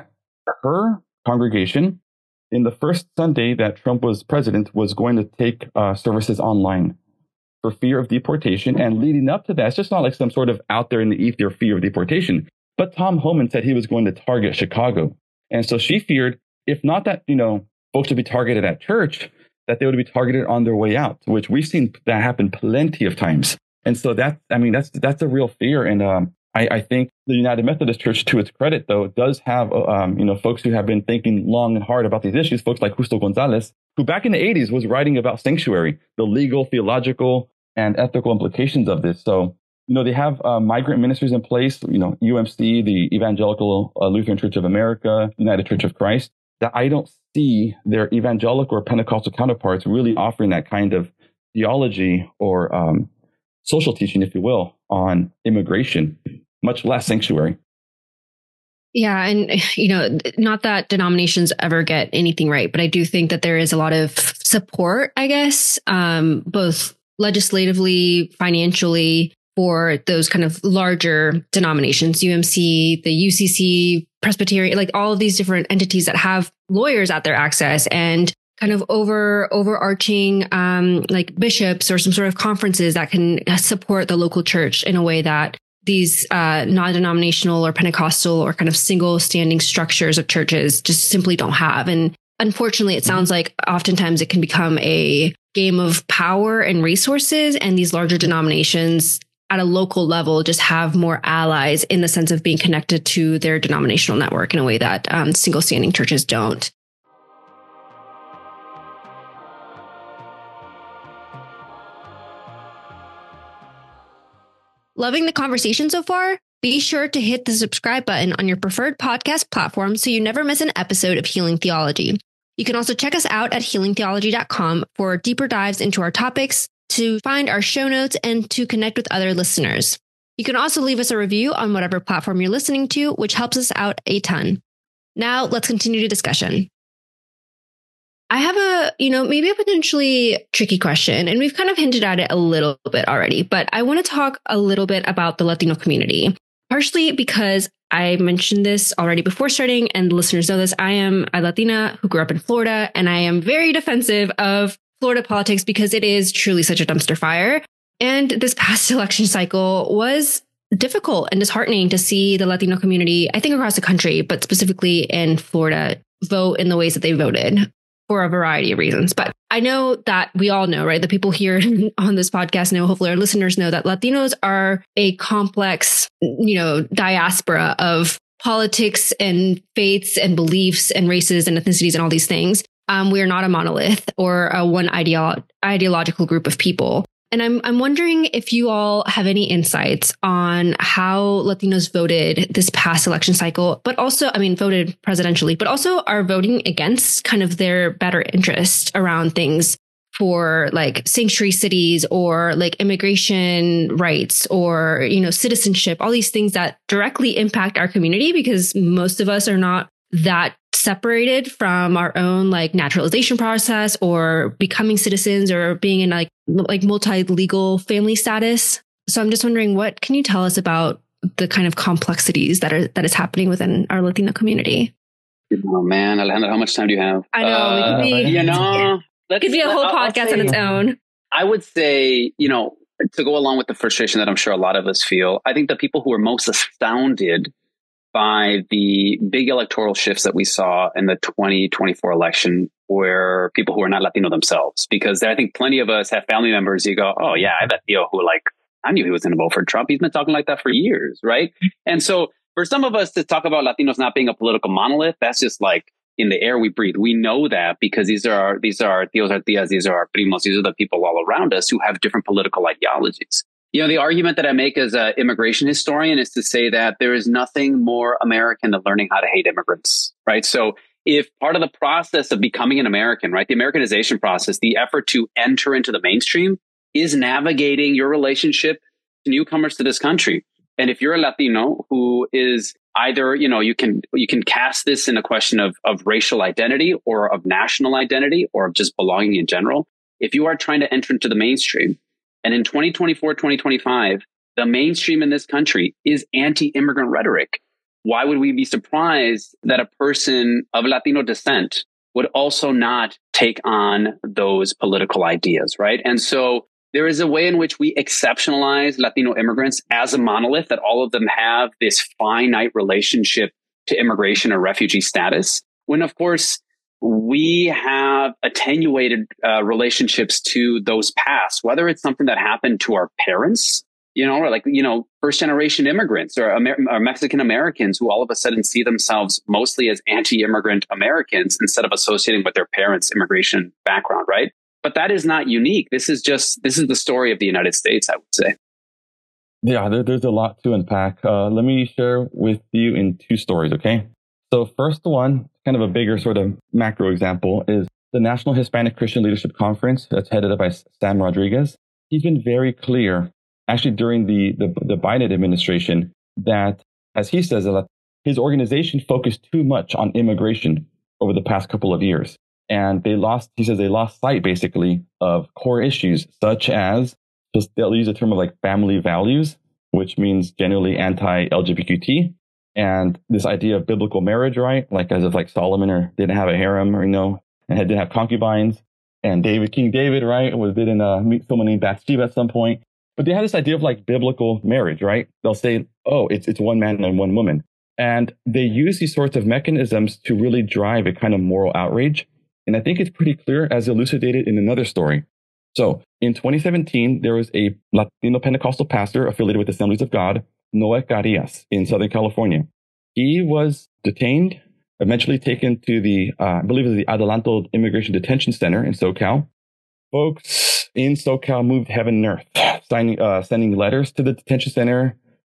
her congregation, in the first Sunday that Trump was president, was going to take uh, services online for fear of deportation. And leading up to that, it's just not like some sort of out there in the ether fear of deportation. But Tom Homan said he was going to target Chicago. And so she feared, if not that, you know, folks would be targeted at church, that they would be targeted on their way out, which we've seen that happen plenty of times. And so that, I mean, that's that's a real fear. And um, I, I think the United Methodist Church, to its credit, though, does have, um, you know, folks who have been thinking long and hard about these issues, folks like Justo Gonzalez, who back in the eighties was writing about sanctuary, the legal, theological, and ethical implications of this. So, you know, they have uh, migrant ministries in place, you know, U M C, the Evangelical uh, Lutheran Church of America, United Church of Christ, that I don't see their evangelical or Pentecostal counterparts really offering that kind of theology or um, social teaching, if you will, on immigration, much less sanctuary. Yeah. And, you know, not that denominations ever get anything right, but I do think that there is a lot of support, I guess, um, both legislatively, financially, for those kind of larger denominations, U M C, the U C C, Presbyterian, like all of these different entities that have lawyers at their access and kind of over overarching um, like bishops or some sort of conferences that can support the local church in a way that these uh, non-denominational or Pentecostal or kind of single standing structures of churches just simply don't have. And unfortunately, it sounds like oftentimes it can become a game of power and resources, and these larger denominations at a local level just have more allies in the sense of being connected to their denominational network in a way that um, single standing churches don't. Loving the conversation so far? Be sure to hit the subscribe button on your preferred podcast platform so you never miss an episode of Healing Theology. You can also check us out at healing theology dot com for deeper dives into our topics, to find our show notes, and to connect with other listeners. You can also leave us a review on whatever platform you're listening to, which helps us out a ton. Now, let's continue the discussion. I have a, you know, maybe a potentially tricky question, and we've kind of hinted at it a little bit already, but I want to talk a little bit about the Latino community, partially because I mentioned this already before starting, and listeners know this. I am a Latina who grew up in Florida, and I am very defensive of Florida politics because it is truly such a dumpster fire. And this past election cycle was difficult and disheartening to see the Latino community, I think across the country, but specifically in Florida, vote in the ways that they voted for a variety of reasons. But I know that we all know, right? The people here on this podcast know, hopefully our listeners know, that Latinos are a complex, you know, diaspora of politics and faiths and beliefs and races and ethnicities and all these things. Um, we are not a monolith or a one ideolo- ideological group of people. And I'm I'm wondering if you all have any insights on how Latinos voted this past election cycle, but also, I mean, voted presidentially, but also are voting against kind of their better interest around things for like sanctuary cities or like immigration rights or, you know, citizenship, all these things that directly impact our community, because most of us are not that separated from our own like naturalization process or becoming citizens or being in like like multi-legal family status. So I'm just wondering, what can you tell us about the kind of complexities that are that is happening within our Latino community? Oh man, Alejandra, how much time do you have? I know, uh, it could be, you know, it could be a whole I'll, podcast I'll say, on its own. I would say, you know, to go along with the frustration that I'm sure a lot of us feel, I think the people who are most astounded by the big electoral shifts that we saw in the twenty twenty-four election were people who are not Latino themselves. Because I think plenty of us have family members, you go, oh yeah, I have that Theo who like, I knew he was going to vote for Trump. He's been talking like that for years, right? And so for some of us to talk about Latinos not being a political monolith, that's just like in the air we breathe. We know that because these are our, these are our tios, our tias, these are our primos, these are the people all around us who have different political ideologies. You know, the argument that I make as an immigration historian is to say that there is nothing more American than learning how to hate immigrants, right? So if part of the process of becoming an American, right, the Americanization process, the effort to enter into the mainstream is navigating your relationship to newcomers to this country. And if you're a Latino who is either, you know, you can you can cast this in a question of, of racial identity or of national identity or of just belonging in general. If you are trying to enter into the mainstream, and in twenty twenty-four, twenty twenty-five, the mainstream in this country is anti-immigrant rhetoric. Why would we be surprised that a person of Latino descent would also not take on those political ideas, right? And so there is a way in which we exceptionalize Latino immigrants as a monolith, that all of them have this finite relationship to immigration or refugee status, when of course we have attenuated uh, relationships to those past, whether it's something that happened to our parents, you know, or like, you know, first generation immigrants or, Amer- or Mexican Americans who all of a sudden see themselves mostly as anti-immigrant Americans instead of associating with their parents' immigration background, right? But that is not unique. This is just, this is the story of the United States, I would say. Yeah, there, there's a lot to unpack. Uh, let me share with you in two stories, okay? So first one, kind of a bigger sort of macro example, is the National Hispanic Christian Leadership Conference that's headed up by Sam Rodriguez. He's been very clear, actually during the, the, the Biden administration, that, as he says, that his organization focused too much on immigration over the past couple of years. And they lost, he says, they lost sight basically of core issues such as, just they'll use the term of like family values, which means generally anti-L G B T Q. And this idea of biblical marriage, right? Like as if like Solomon or didn't have a harem, or, you know, and didn't have concubines. And David, King David, right, was didn't uh, meet someone named Bathsheba at some point. But they have this idea of like biblical marriage, right? They'll say, oh, it's it's one man and one woman. And they use these sorts of mechanisms to really drive a kind of moral outrage. And I think it's pretty clear, as elucidated in another story. So in twenty seventeen, there was a Latino Pentecostal pastor affiliated with Assemblies of God, Noé Carías, in Southern California. He was detained, eventually taken to the, uh, I believe it was the Adelanto Immigration Detention Center in SoCal. Folks in SoCal moved heaven and earth, signing, uh, sending letters to the detention center,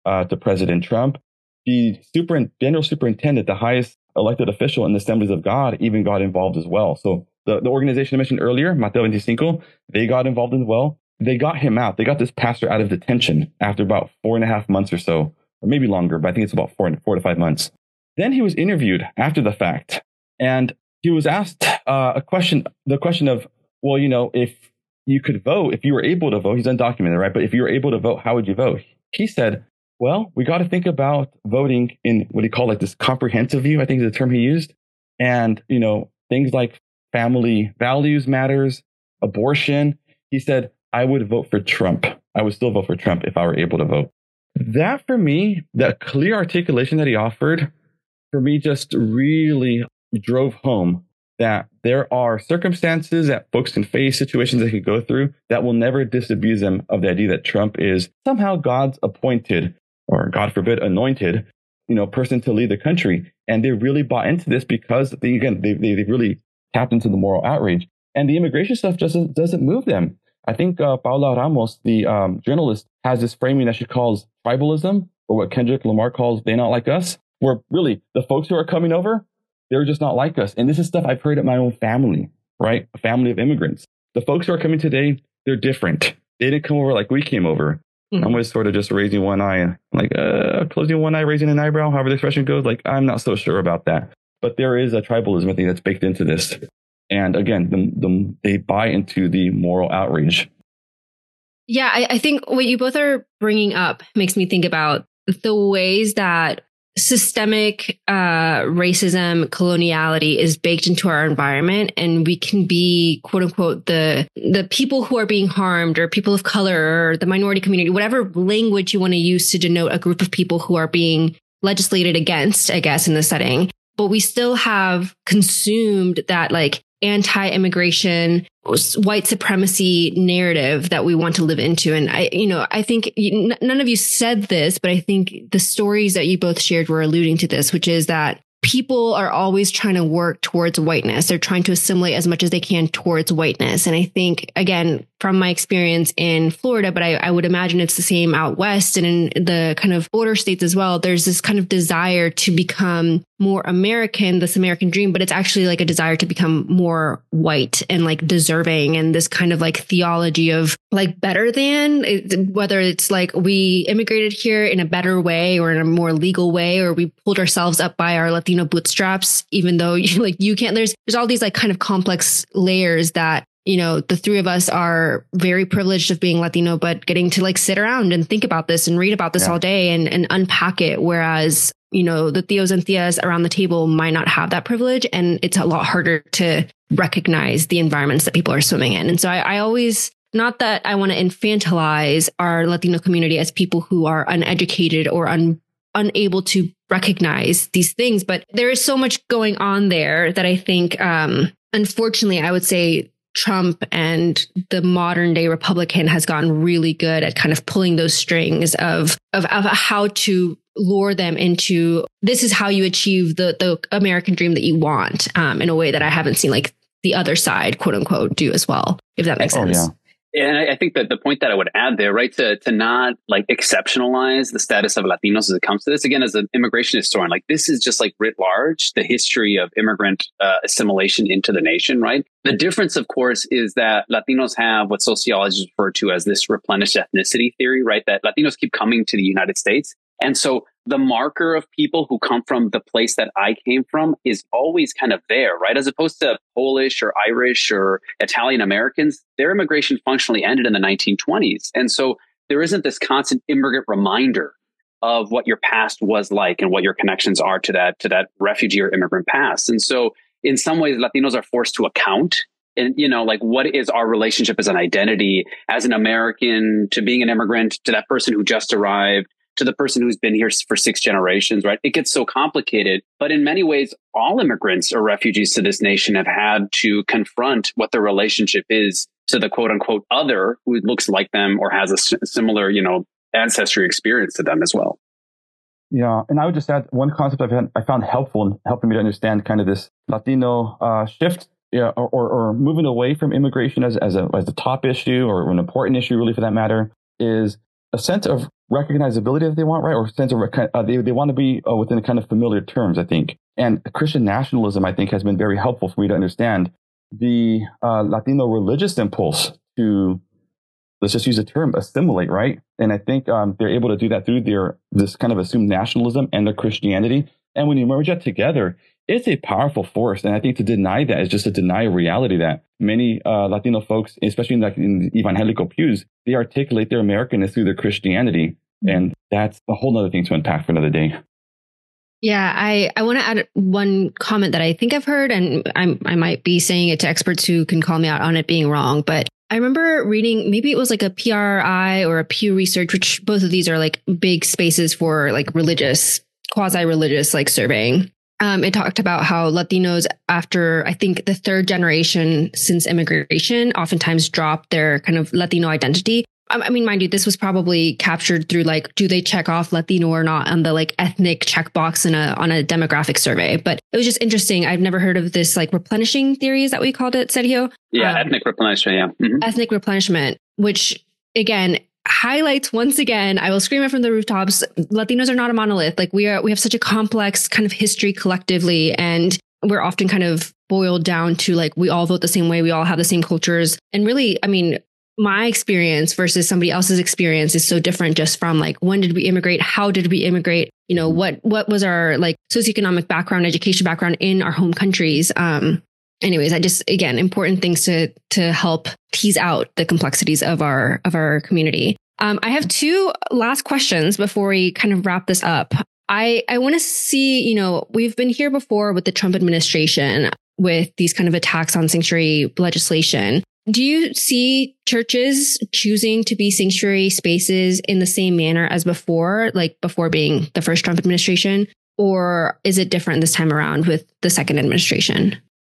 uh, to President Trump. The super, general superintendent, the highest elected official in the Assemblies of God, even got involved as well. So the, the organization I mentioned earlier, Mateo twenty-five, they got involved as well. They got him out. They got this pastor out of detention after about four and a half months or so, or maybe longer, but I think it's about four, four to five months. Then he was interviewed after the fact, and he was asked uh, a question, the question of, well, you know, if you could vote, if you were able to vote, he's undocumented, right? But if you were able to vote, how would you vote? He said, well, we got to think about voting in what he called like this comprehensive view, I think is the term he used. And, you know, things like family values matters, abortion. He said, I would vote for Trump. I would still vote for Trump if I were able to vote. That for me, that clear articulation that he offered, for me just really drove home that there are circumstances that folks can face, situations they can go through that will never disabuse them of the idea that Trump is somehow God's appointed, or God forbid, anointed, you know, person to lead the country. And they really bought into this because they, again, they, they, they really tapped into the moral outrage. And the immigration stuff just doesn't, doesn't move them. I think uh, Paula Ramos, the um, journalist, has this framing that she calls tribalism, or what Kendrick Lamar calls they not like us, where really the folks who are coming over, they're just not like us. And this is stuff I've heard at my own family, right? A family of immigrants. The folks who are coming today, they're different. They didn't come over like we came over. Mm-hmm. I'm always sort of just raising one eye and like uh, closing one eye, raising an eyebrow, however the expression goes. Like, I'm not so sure about that. But there is a tribalism, I think, that's baked into this. And again, the, the, they buy into the moral outrage. Yeah, I, I think what you both are bringing up makes me think about the ways that systemic uh, racism, coloniality is baked into our environment, and we can be, quote unquote, the the people who are being harmed, or people of color, or the minority community, whatever language you want to use to denote a group of people who are being legislated against, I guess, in this setting. But we still have consumed that like anti-immigration, white supremacy narrative that we want to live into. And I, you know, I think you, none of you said this, but I think the stories that you both shared were alluding to this, which is that people are always trying to work towards whiteness. They're trying to assimilate as much as they can towards whiteness. And I think, again, from my experience in Florida, but I, I would imagine it's the same out west and in the kind of border states as well, there's this kind of desire to become more American, this American dream, but it's actually like a desire to become more white and like deserving, and this kind of like theology of like better than, whether it's like we immigrated here in a better way or in a more legal way, or we pulled ourselves up by our Latino bootstraps, even though you like you can't, there's, there's all these like kind of complex layers that, you know, the three of us are very privileged of being Latino, but getting to like sit around and think about this and read about this yeah. all day and, and unpack it. Whereas, you know, the Theos and Theas around the table might not have that privilege. And it's a lot harder to recognize the environments that people are swimming in. And so I, I always, not that I want to infantilize our Latino community as people who are uneducated or un, unable to recognize these things, but there is so much going on there that I think, um, unfortunately, I would say Trump and the modern day Republican has gotten really good at kind of pulling those strings of, of, of how to lure them into, this is how you achieve the, the American dream that you want, um, in a way that I haven't seen like the other side, quote unquote, do as well, if that makes oh, sense. Yeah. And I think that the point that I would add there, right, to to not like exceptionalize the status of Latinos as it comes to this, again, as an immigration historian, like this is just like writ large, the history of immigrant uh, assimilation into the nation, right? The difference, of course, is that Latinos have what sociologists refer to as this replenished ethnicity theory, right? That Latinos keep coming to the United States. And so the marker of people who come from the place that I came from is always kind of there, right? As opposed to Polish or Irish or Italian Americans, their immigration functionally ended in the nineteen twenties. And so there isn't this constant immigrant reminder of what your past was like and what your connections are to that, to that refugee or immigrant past. And so in some ways, Latinos are forced to account. And, you know, like what is our relationship as an identity, as an American, to being an immigrant, to that person who just arrived, to the person who's been here for six generations, right? It gets so complicated. But in many ways, all immigrants or refugees to this nation have had to confront what their relationship is to the quote unquote other who looks like them or has a similar, you know, ancestry experience to them as well. Yeah. And I would just add one concept I've had, I found helpful in helping me to understand kind of this Latino uh, shift, yeah, or, or, or moving away from immigration as, as, a, as a top issue or an important issue, really, for that matter, is a sense of recognizability that they want, right? Or a sense of, uh, they, they want to be uh, within a kind of familiar terms, I think. And Christian nationalism, I think, has been very helpful for me to understand the uh, Latino religious impulse to, let's just use the term, assimilate, right? And I think um, they're able to do that through their this kind of assumed nationalism and their Christianity. And when you merge that together, it's a powerful force. And I think to deny that is just to deny a reality that many uh, Latino folks, especially in, like, in evangelical pews, they articulate their Americanness through their Christianity. And that's a whole other thing to unpack for another day. Yeah, I, I want to add one comment that I think I've heard, and I'm, I might be saying it to experts who can call me out on it being wrong. But I remember reading, maybe it was like a P R I or a Pew Research, which both of these are like big spaces for like religious, quasi-religious like surveying. Um, it talked about how Latinos, after I think the third generation since immigration, oftentimes drop their kind of Latino identity. I mean, mind you, this was probably captured through like, do they check off Latino or not on the like ethnic checkbox in a on a demographic survey? But it was just interesting. I've never heard of this like replenishing theory, is that what you called it, Sergio? Yeah, um, ethnic replenishment. Yeah, mm-hmm. Ethnic replenishment, which again highlights once again, I will scream it from the rooftops, Latinos are not a monolith. Like we are, we have such a complex kind of history collectively, and we're often kind of boiled down to like, we all vote the same way. We all have the same cultures. And really, I mean, my experience versus somebody else's experience is so different, just from like, when did we immigrate? How did we immigrate? You know, what, what was our like socioeconomic background, education background in our home countries? Um, anyways, I just, again, important things to, to help tease out the complexities of our, of our community. Um, I have two last questions before we kind of wrap this up. I, I want to see, you know, we've been here before with the Trump administration with these kind of attacks on sanctuary legislation. Do you see churches choosing to be sanctuary spaces in the same manner as before, like before being the first Trump administration? Or is it different this time around with the second administration?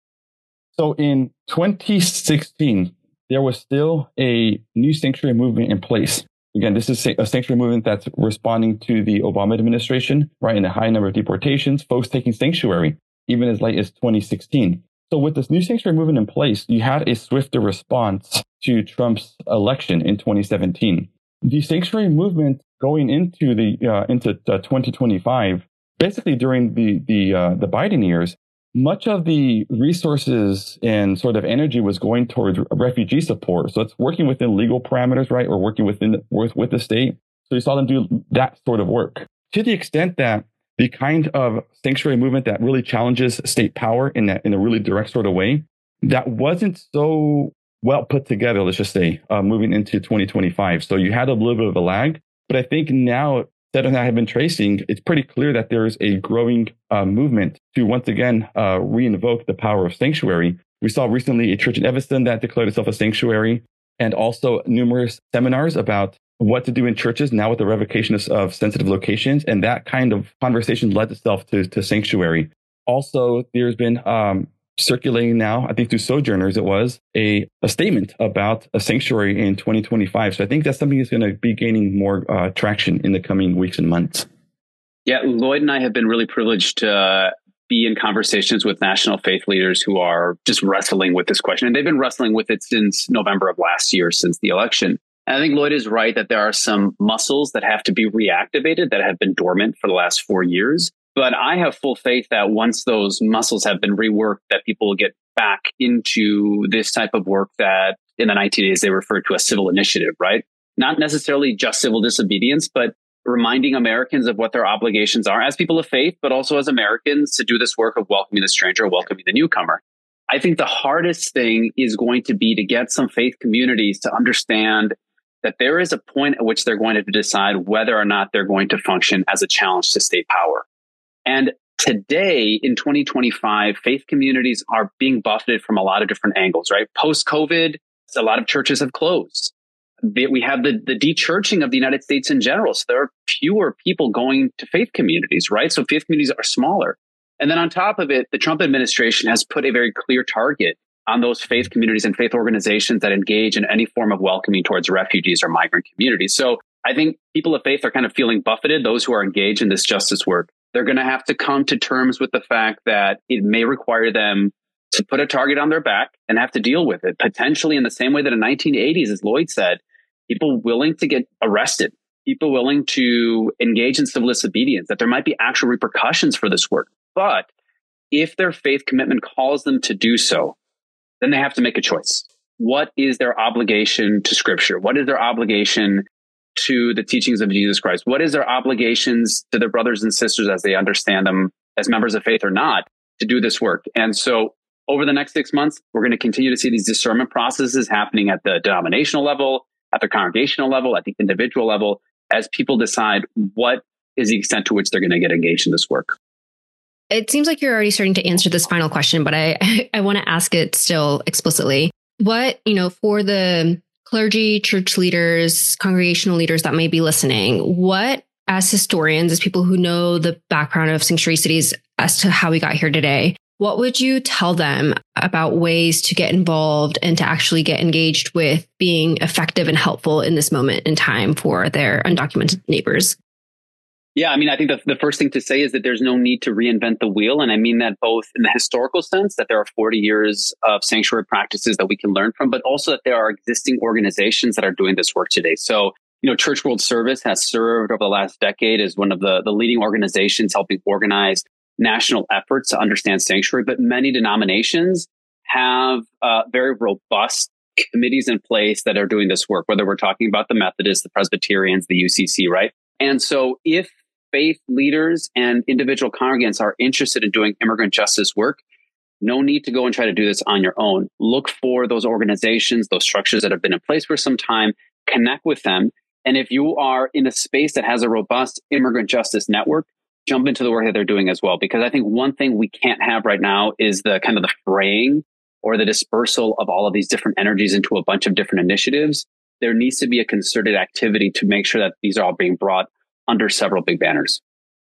So in twenty sixteen, there was still a new sanctuary movement in place. Again, this is a sanctuary movement that's responding to the Obama administration, right? And a high number of deportations, folks taking sanctuary, even as late as twenty sixteen. So with this new sanctuary movement in place, you had a swifter response to Trump's election in twenty seventeen. The sanctuary movement going into the uh, into uh, twenty twenty-five, basically during the the uh, the Biden years, much of the resources and sort of energy was going towards refugee support. So it's working within legal parameters, right, or working within with with the state. So you saw them do that sort of work to the extent that the kind of sanctuary movement that really challenges state power in that in a really direct sort of way, that wasn't so well put together, let's just say, uh, moving into twenty twenty-five. So you had a little bit of a lag. But I think now that I have been tracing, it's pretty clear that there is a growing uh, movement to once again uh, reinvoke the power of sanctuary. We saw recently a church in Evanston that declared itself a sanctuary, and also numerous seminars about what to do in churches now with the revocation of, of sensitive locations. And that kind of conversation led itself to, to sanctuary. Also, there's been um, circulating now, I think through Sojourners, it was a, a statement about a sanctuary in twenty twenty-five. So I think that's something that's going to be gaining more uh, traction in the coming weeks and months. Yeah, Lloyd and I have been really privileged to uh, be in conversations with national faith leaders who are just wrestling with this question. And they've been wrestling with it since November of last year, since the election. And I think Lloyd is right that there are some muscles that have to be reactivated that have been dormant for the last four years. But I have full faith that once those muscles have been reworked, that people will get back into this type of work that in the nineteen eighties they referred to as civil initiative, right? Not necessarily just civil disobedience, but reminding Americans of what their obligations are as people of faith, but also as Americans to do this work of welcoming the stranger, welcoming the newcomer. I think the hardest thing is going to be to get some faith communities to understand that there is a point at which they're going to decide whether or not they're going to function as a challenge to state power. And today in twenty twenty-five, faith communities are being buffeted from a lot of different angles, right? Post-COVID, a lot of churches have closed. We have the, the de-churching of the United States in general. So there are fewer people going to faith communities, right? So faith communities are smaller. And then on top of it, the Trump administration has put a very clear target on those faith communities and faith organizations that engage in any form of welcoming towards refugees or migrant communities. So I think people of faith are kind of feeling buffeted, those who are engaged in this justice work. They're going to have to come to terms with the fact that it may require them to put a target on their back and have to deal with it, potentially in the same way that in the nineteen eighties, as Lloyd said, people willing to get arrested people willing to engage in civil disobedience, that there might be actual repercussions for this work. But if their faith commitment calls them to do so, then they have to make a choice. What is their obligation to Scripture? What is their obligation to the teachings of Jesus Christ? What is their obligations to their brothers and sisters as they understand them as members of faith or not to do this work? And so over the next six months, we're going to continue to see these discernment processes happening at the denominational level, at the congregational level, at the individual level, as people decide what is the extent to which they're going to get engaged in this work. It seems like you're already starting to answer this final question, but I, I want to ask it still explicitly. What, you know, for the clergy, church leaders, congregational leaders that may be listening, what, as historians, as people who know the background of sanctuary cities as to how we got here today, what would you tell them about ways to get involved and to actually get engaged with being effective and helpful in this moment in time for their undocumented neighbors? Yeah, I mean, I think the, the first thing to say is that there's no need to reinvent the wheel. And I mean that both in the historical sense, that there are forty years of sanctuary practices that we can learn from, but also that there are existing organizations that are doing this work today. So, you know, Church World Service has served over the last decade as one of the, the leading organizations helping organize national efforts to understand sanctuary. But many denominations have uh, very robust committees in place that are doing this work, whether we're talking about the Methodists, the Presbyterians, the U C C, right? And so if faith leaders and individual congregants are interested in doing immigrant justice work, no need to go and try to do this on your own. Look for those organizations, those structures that have been in place for some time, connect with them. And if you are in a space that has a robust immigrant justice network, jump into the work that they're doing as well. Because I think one thing we can't have right now is the kind of the fraying or the dispersal of all of these different energies into a bunch of different initiatives. There needs to be a concerted activity to make sure that these are all being brought under several big banners.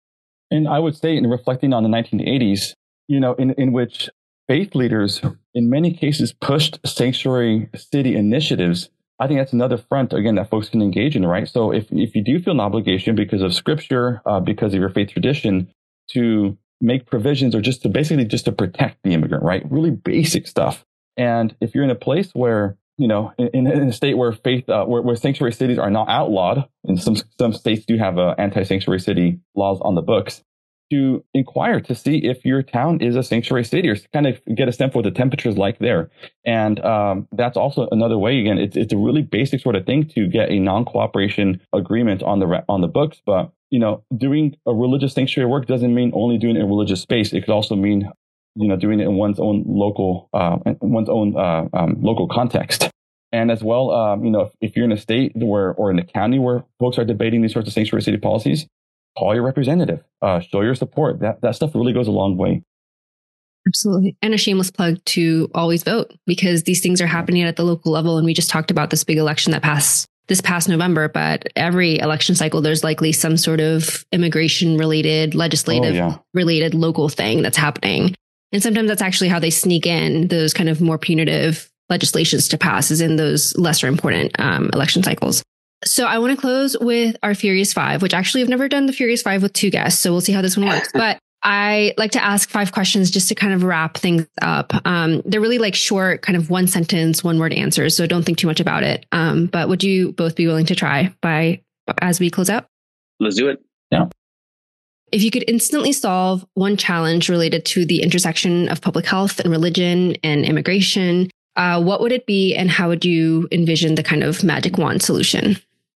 And I would say, in reflecting on the nineteen eighties, you know, in, in which faith leaders, in many cases, pushed sanctuary city initiatives, I think that's another front, again, that folks can engage in, right? So if, if you do feel an obligation because of Scripture, uh, because of your faith tradition, to make provisions or just to basically just to protect the immigrant, right? Really basic stuff. And if you're in a place where, you know, in, in a state where faith, uh, where, where sanctuary cities are not outlawed, and some some states do have uh, anti-sanctuary city laws on the books, to inquire to see if your town is a sanctuary city, or kind of get a sense for what the temperature's like there. And um, that's also another way. Again, it's it's a really basic sort of thing to get a non-cooperation agreement on the on the books. But you know, doing a religious sanctuary work doesn't mean only doing it in a religious space. It could also mean, you know, doing it in one's own local, uh, one's own uh, um, local context. And as well, um, you know, if, if you're in a state where, or in a county where folks are debating these sorts of sanctuary city policies, call your representative, uh, show your support. That that stuff really goes a long way. Absolutely. And a shameless plug to always vote, because these things are happening at the local level. And we just talked about this big election that passed this past November, but every election cycle, there's likely some sort of immigration related, legislative oh, yeah. related local thing that's happening. And sometimes that's actually how they sneak in those kind of more punitive legislations to pass, is in those lesser important um, election cycles. So I want to close with our Furious Five, which actually I've never done the Furious Five with two guests. So we'll see how this one works. But I like to ask five questions just to kind of wrap things up. Um, they're really like short, kind of one sentence, one word answers. So don't think too much about it. Um, but would you both be willing to try by as we close out? Let's do it. Yeah. If you could instantly solve one challenge related to the intersection of public health and religion and immigration, uh, what would it be, and how would you envision the kind of magic wand solution?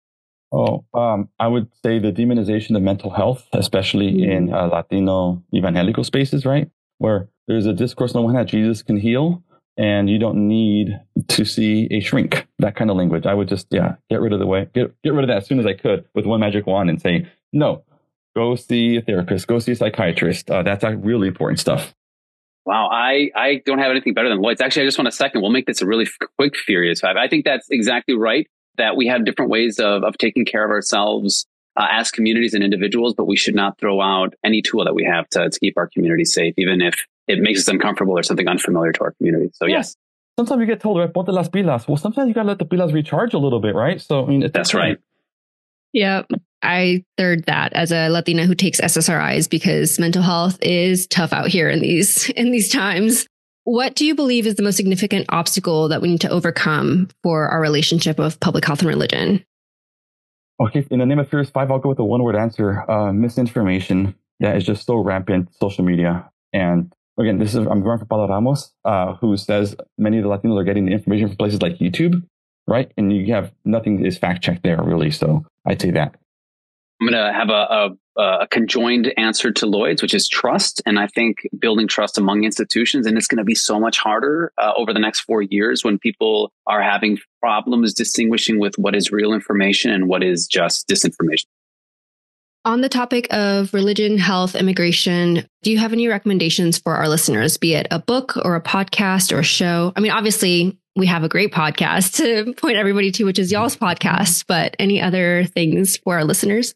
Oh, um, I would say the demonization of mental health, especially mm-hmm. in uh, Latino evangelical spaces, right? Where there's a discourse on one hand, Jesus can heal, and you don't need to see a shrink, that kind of language. I would just, yeah, get rid of the way, get, get rid of that as soon as I could with one magic wand and say, no, go see a therapist, go see a psychiatrist. Uh, that's uh, really important stuff. Wow, I, I don't have anything better than Lloyd's. Actually, I just want a second. We'll make this a really f- quick Furious Five. I think that's exactly right, that we have different ways of, of taking care of ourselves uh, as communities and individuals, but we should not throw out any tool that we have to, to keep our community safe, even if it makes us uncomfortable or something unfamiliar to our community. So yes. yes. Sometimes you get told, right, ponte las pilas. Well, sometimes you got to let the pilas recharge a little bit, right? So, I mean, it's that's right. Yep. I third that as a Latina who takes S S R Is, because mental health is tough out here in these in these times. What do you believe is the most significant obstacle that we need to overcome for our relationship of public health and religion? Okay, in the name of Furious Five, I'll go with a one-word answer. Uh, misinformation. Yeah, it's just so rampant, social media. And again, this is I'm going for Paulo Ramos, uh, who says many of the Latinos are getting the information from places like YouTube, right? And you have nothing is fact-checked there, really. So I'd say that. I'm going to have a, a, a conjoined answer to Lloyd's, which is trust. And I think building trust among institutions, and it's going to be so much harder uh, over the next four years when people are having problems distinguishing with what is real information and what is just disinformation. On the topic of religion, health, immigration, do you have any recommendations for our listeners, be it a book or a podcast or a show? I mean, obviously, we have a great podcast to point everybody to, which is y'all's podcast, but any other things for our listeners?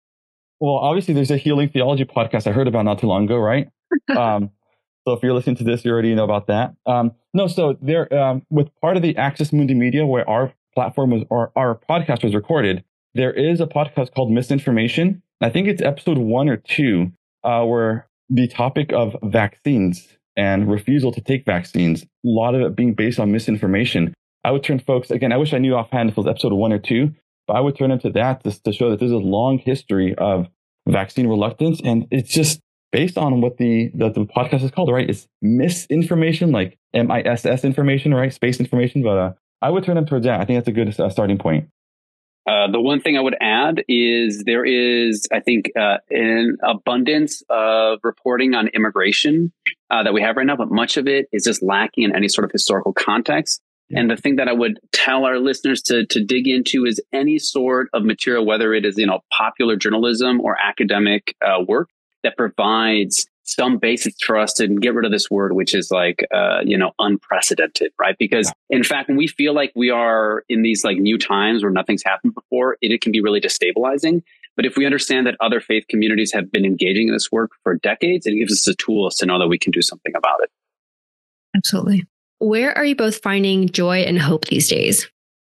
Well, obviously, there's a Healing Theology podcast I heard about not too long ago, right? um, so if you're listening to this, you already know about that. Um, no, so there, um, with part of the Access Mundi Media, where our platform was, or our podcast was recorded, there is a podcast called Misinformation. I think it's episode one or two, uh, where the topic of vaccines and refusal to take vaccines, a lot of it being based on misinformation. I would turn folks, again, I wish I knew offhand if it was episode one or two, but I would turn them to that to, to show that there's a long history of vaccine reluctance. And it's just based on what the, the, the podcast is called, right? It's misinformation, like M I S S information, right? Space information. But uh, I would turn them towards that. I think that's a good uh, starting point. Uh, the one thing I would add is there is, I think, uh, an abundance of reporting on immigration uh, that we have right now, but much of it is just lacking in any sort of historical context. Yeah. And the thing that I would tell our listeners to to dig into is any sort of material, whether it is, you know, popular journalism or academic uh, work that provides some basis for us to get rid of this word, which is like, uh, you know, unprecedented, right? Because in fact, when we feel like we are in these like new times where nothing's happened before, it, it can be really destabilizing. But if we understand that other faith communities have been engaging in this work for decades, it gives us the tools to know that we can do something about it. Absolutely. Where are you both finding joy and hope these days?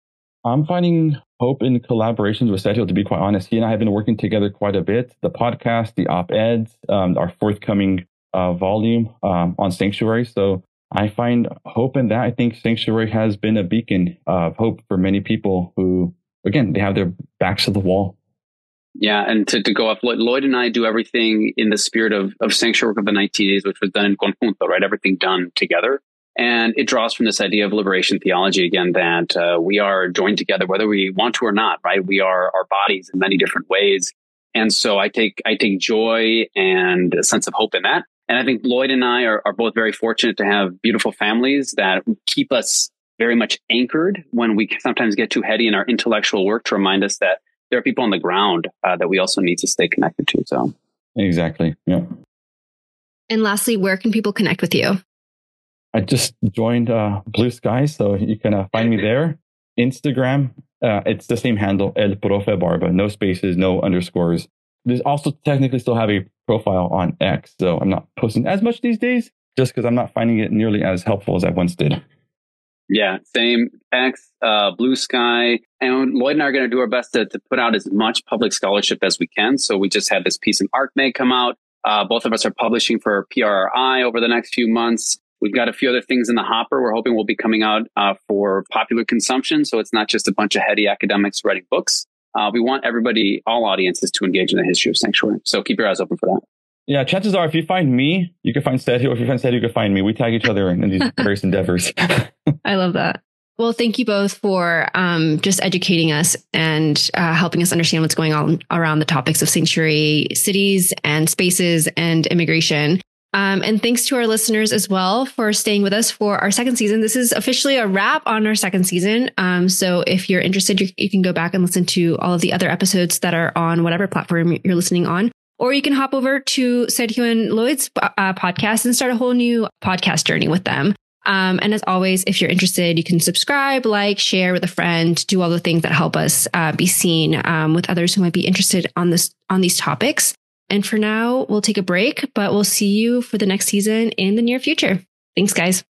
I'm finding hope in collaborations with Sergio, to be quite honest. He and I have been working together quite a bit. The podcast, the op-eds, um, our forthcoming uh, volume um, on Sanctuary. So I find hope in that. I think Sanctuary has been a beacon of hope for many people who, again, they have their backs to the wall. Yeah, and to, to go off, Lloyd and I do everything in the spirit of, of Sanctuary Work of the ninety days, which was done in conjunto, right? Everything done together. And it draws from this idea of liberation theology, again, that uh, we are joined together, whether we want to or not, right? We are our bodies in many different ways. And so I take I take joy and a sense of hope in that. And I think Lloyd and I are, are both very fortunate to have beautiful families that keep us very much anchored when we sometimes get too heady in our intellectual work, to remind us that there are people on the ground uh, that we also need to stay connected to. So exactly. Yeah. And lastly, where can people connect with you? I just joined uh, Blue Sky, so you can uh, find me there. Instagram, uh, it's the same handle, El Profe Barba, no spaces, no underscores. There's also technically still have a profile on X, so I'm not posting as much these days, just because I'm not finding it nearly as helpful as I once did. Yeah, same. X, uh, Blue Sky. And Lloyd and I are going to do our best to, to put out as much public scholarship as we can. So we just had this piece in ArcMag come out. Uh, both of us are publishing for P R R I over the next few months. We've got a few other things in the hopper we're hoping will be coming out uh, for popular consumption. So it's not just a bunch of heady academics writing books. Uh, we want everybody, all audiences, to engage in the history of Sanctuary. So keep your eyes open for that. Yeah, chances are if you find me, you can find Sergio. If you find Sergio, you can find me. We tag each other in these various endeavors. I love that. Well, thank you both for um, just educating us and uh, helping us understand what's going on around the topics of sanctuary cities and spaces and immigration. Um, and thanks to our listeners as well for staying with us for our second season. This is officially a wrap on our second season. Um, so if you're interested, you, you can go back and listen to all of the other episodes that are on whatever platform you're listening on. Or you can hop over to Sergio and Lloyd's uh, podcast and start a whole new podcast journey with them. Um, and as always, if you're interested, you can subscribe, like, share with a friend, do all the things that help us uh, be seen um, with others who might be interested on this on these topics. And for now, we'll take a break, but we'll see you for the next season in the near future. Thanks, guys.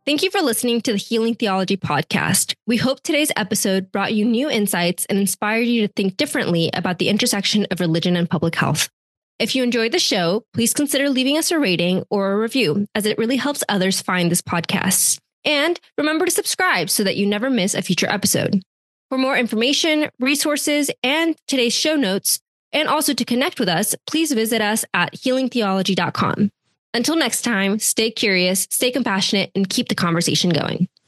Thank you for listening to the Healing Theology podcast. We hope today's episode brought you new insights and inspired you to think differently about the intersection of religion and public health. If you enjoyed the show, please consider leaving us a rating or a review, as it really helps others find this podcast. And remember to subscribe so that you never miss a future episode. For more information, resources, and today's show notes, and also to connect with us, please visit us at healing theology dot com. Until next time, stay curious, stay compassionate, and keep the conversation going.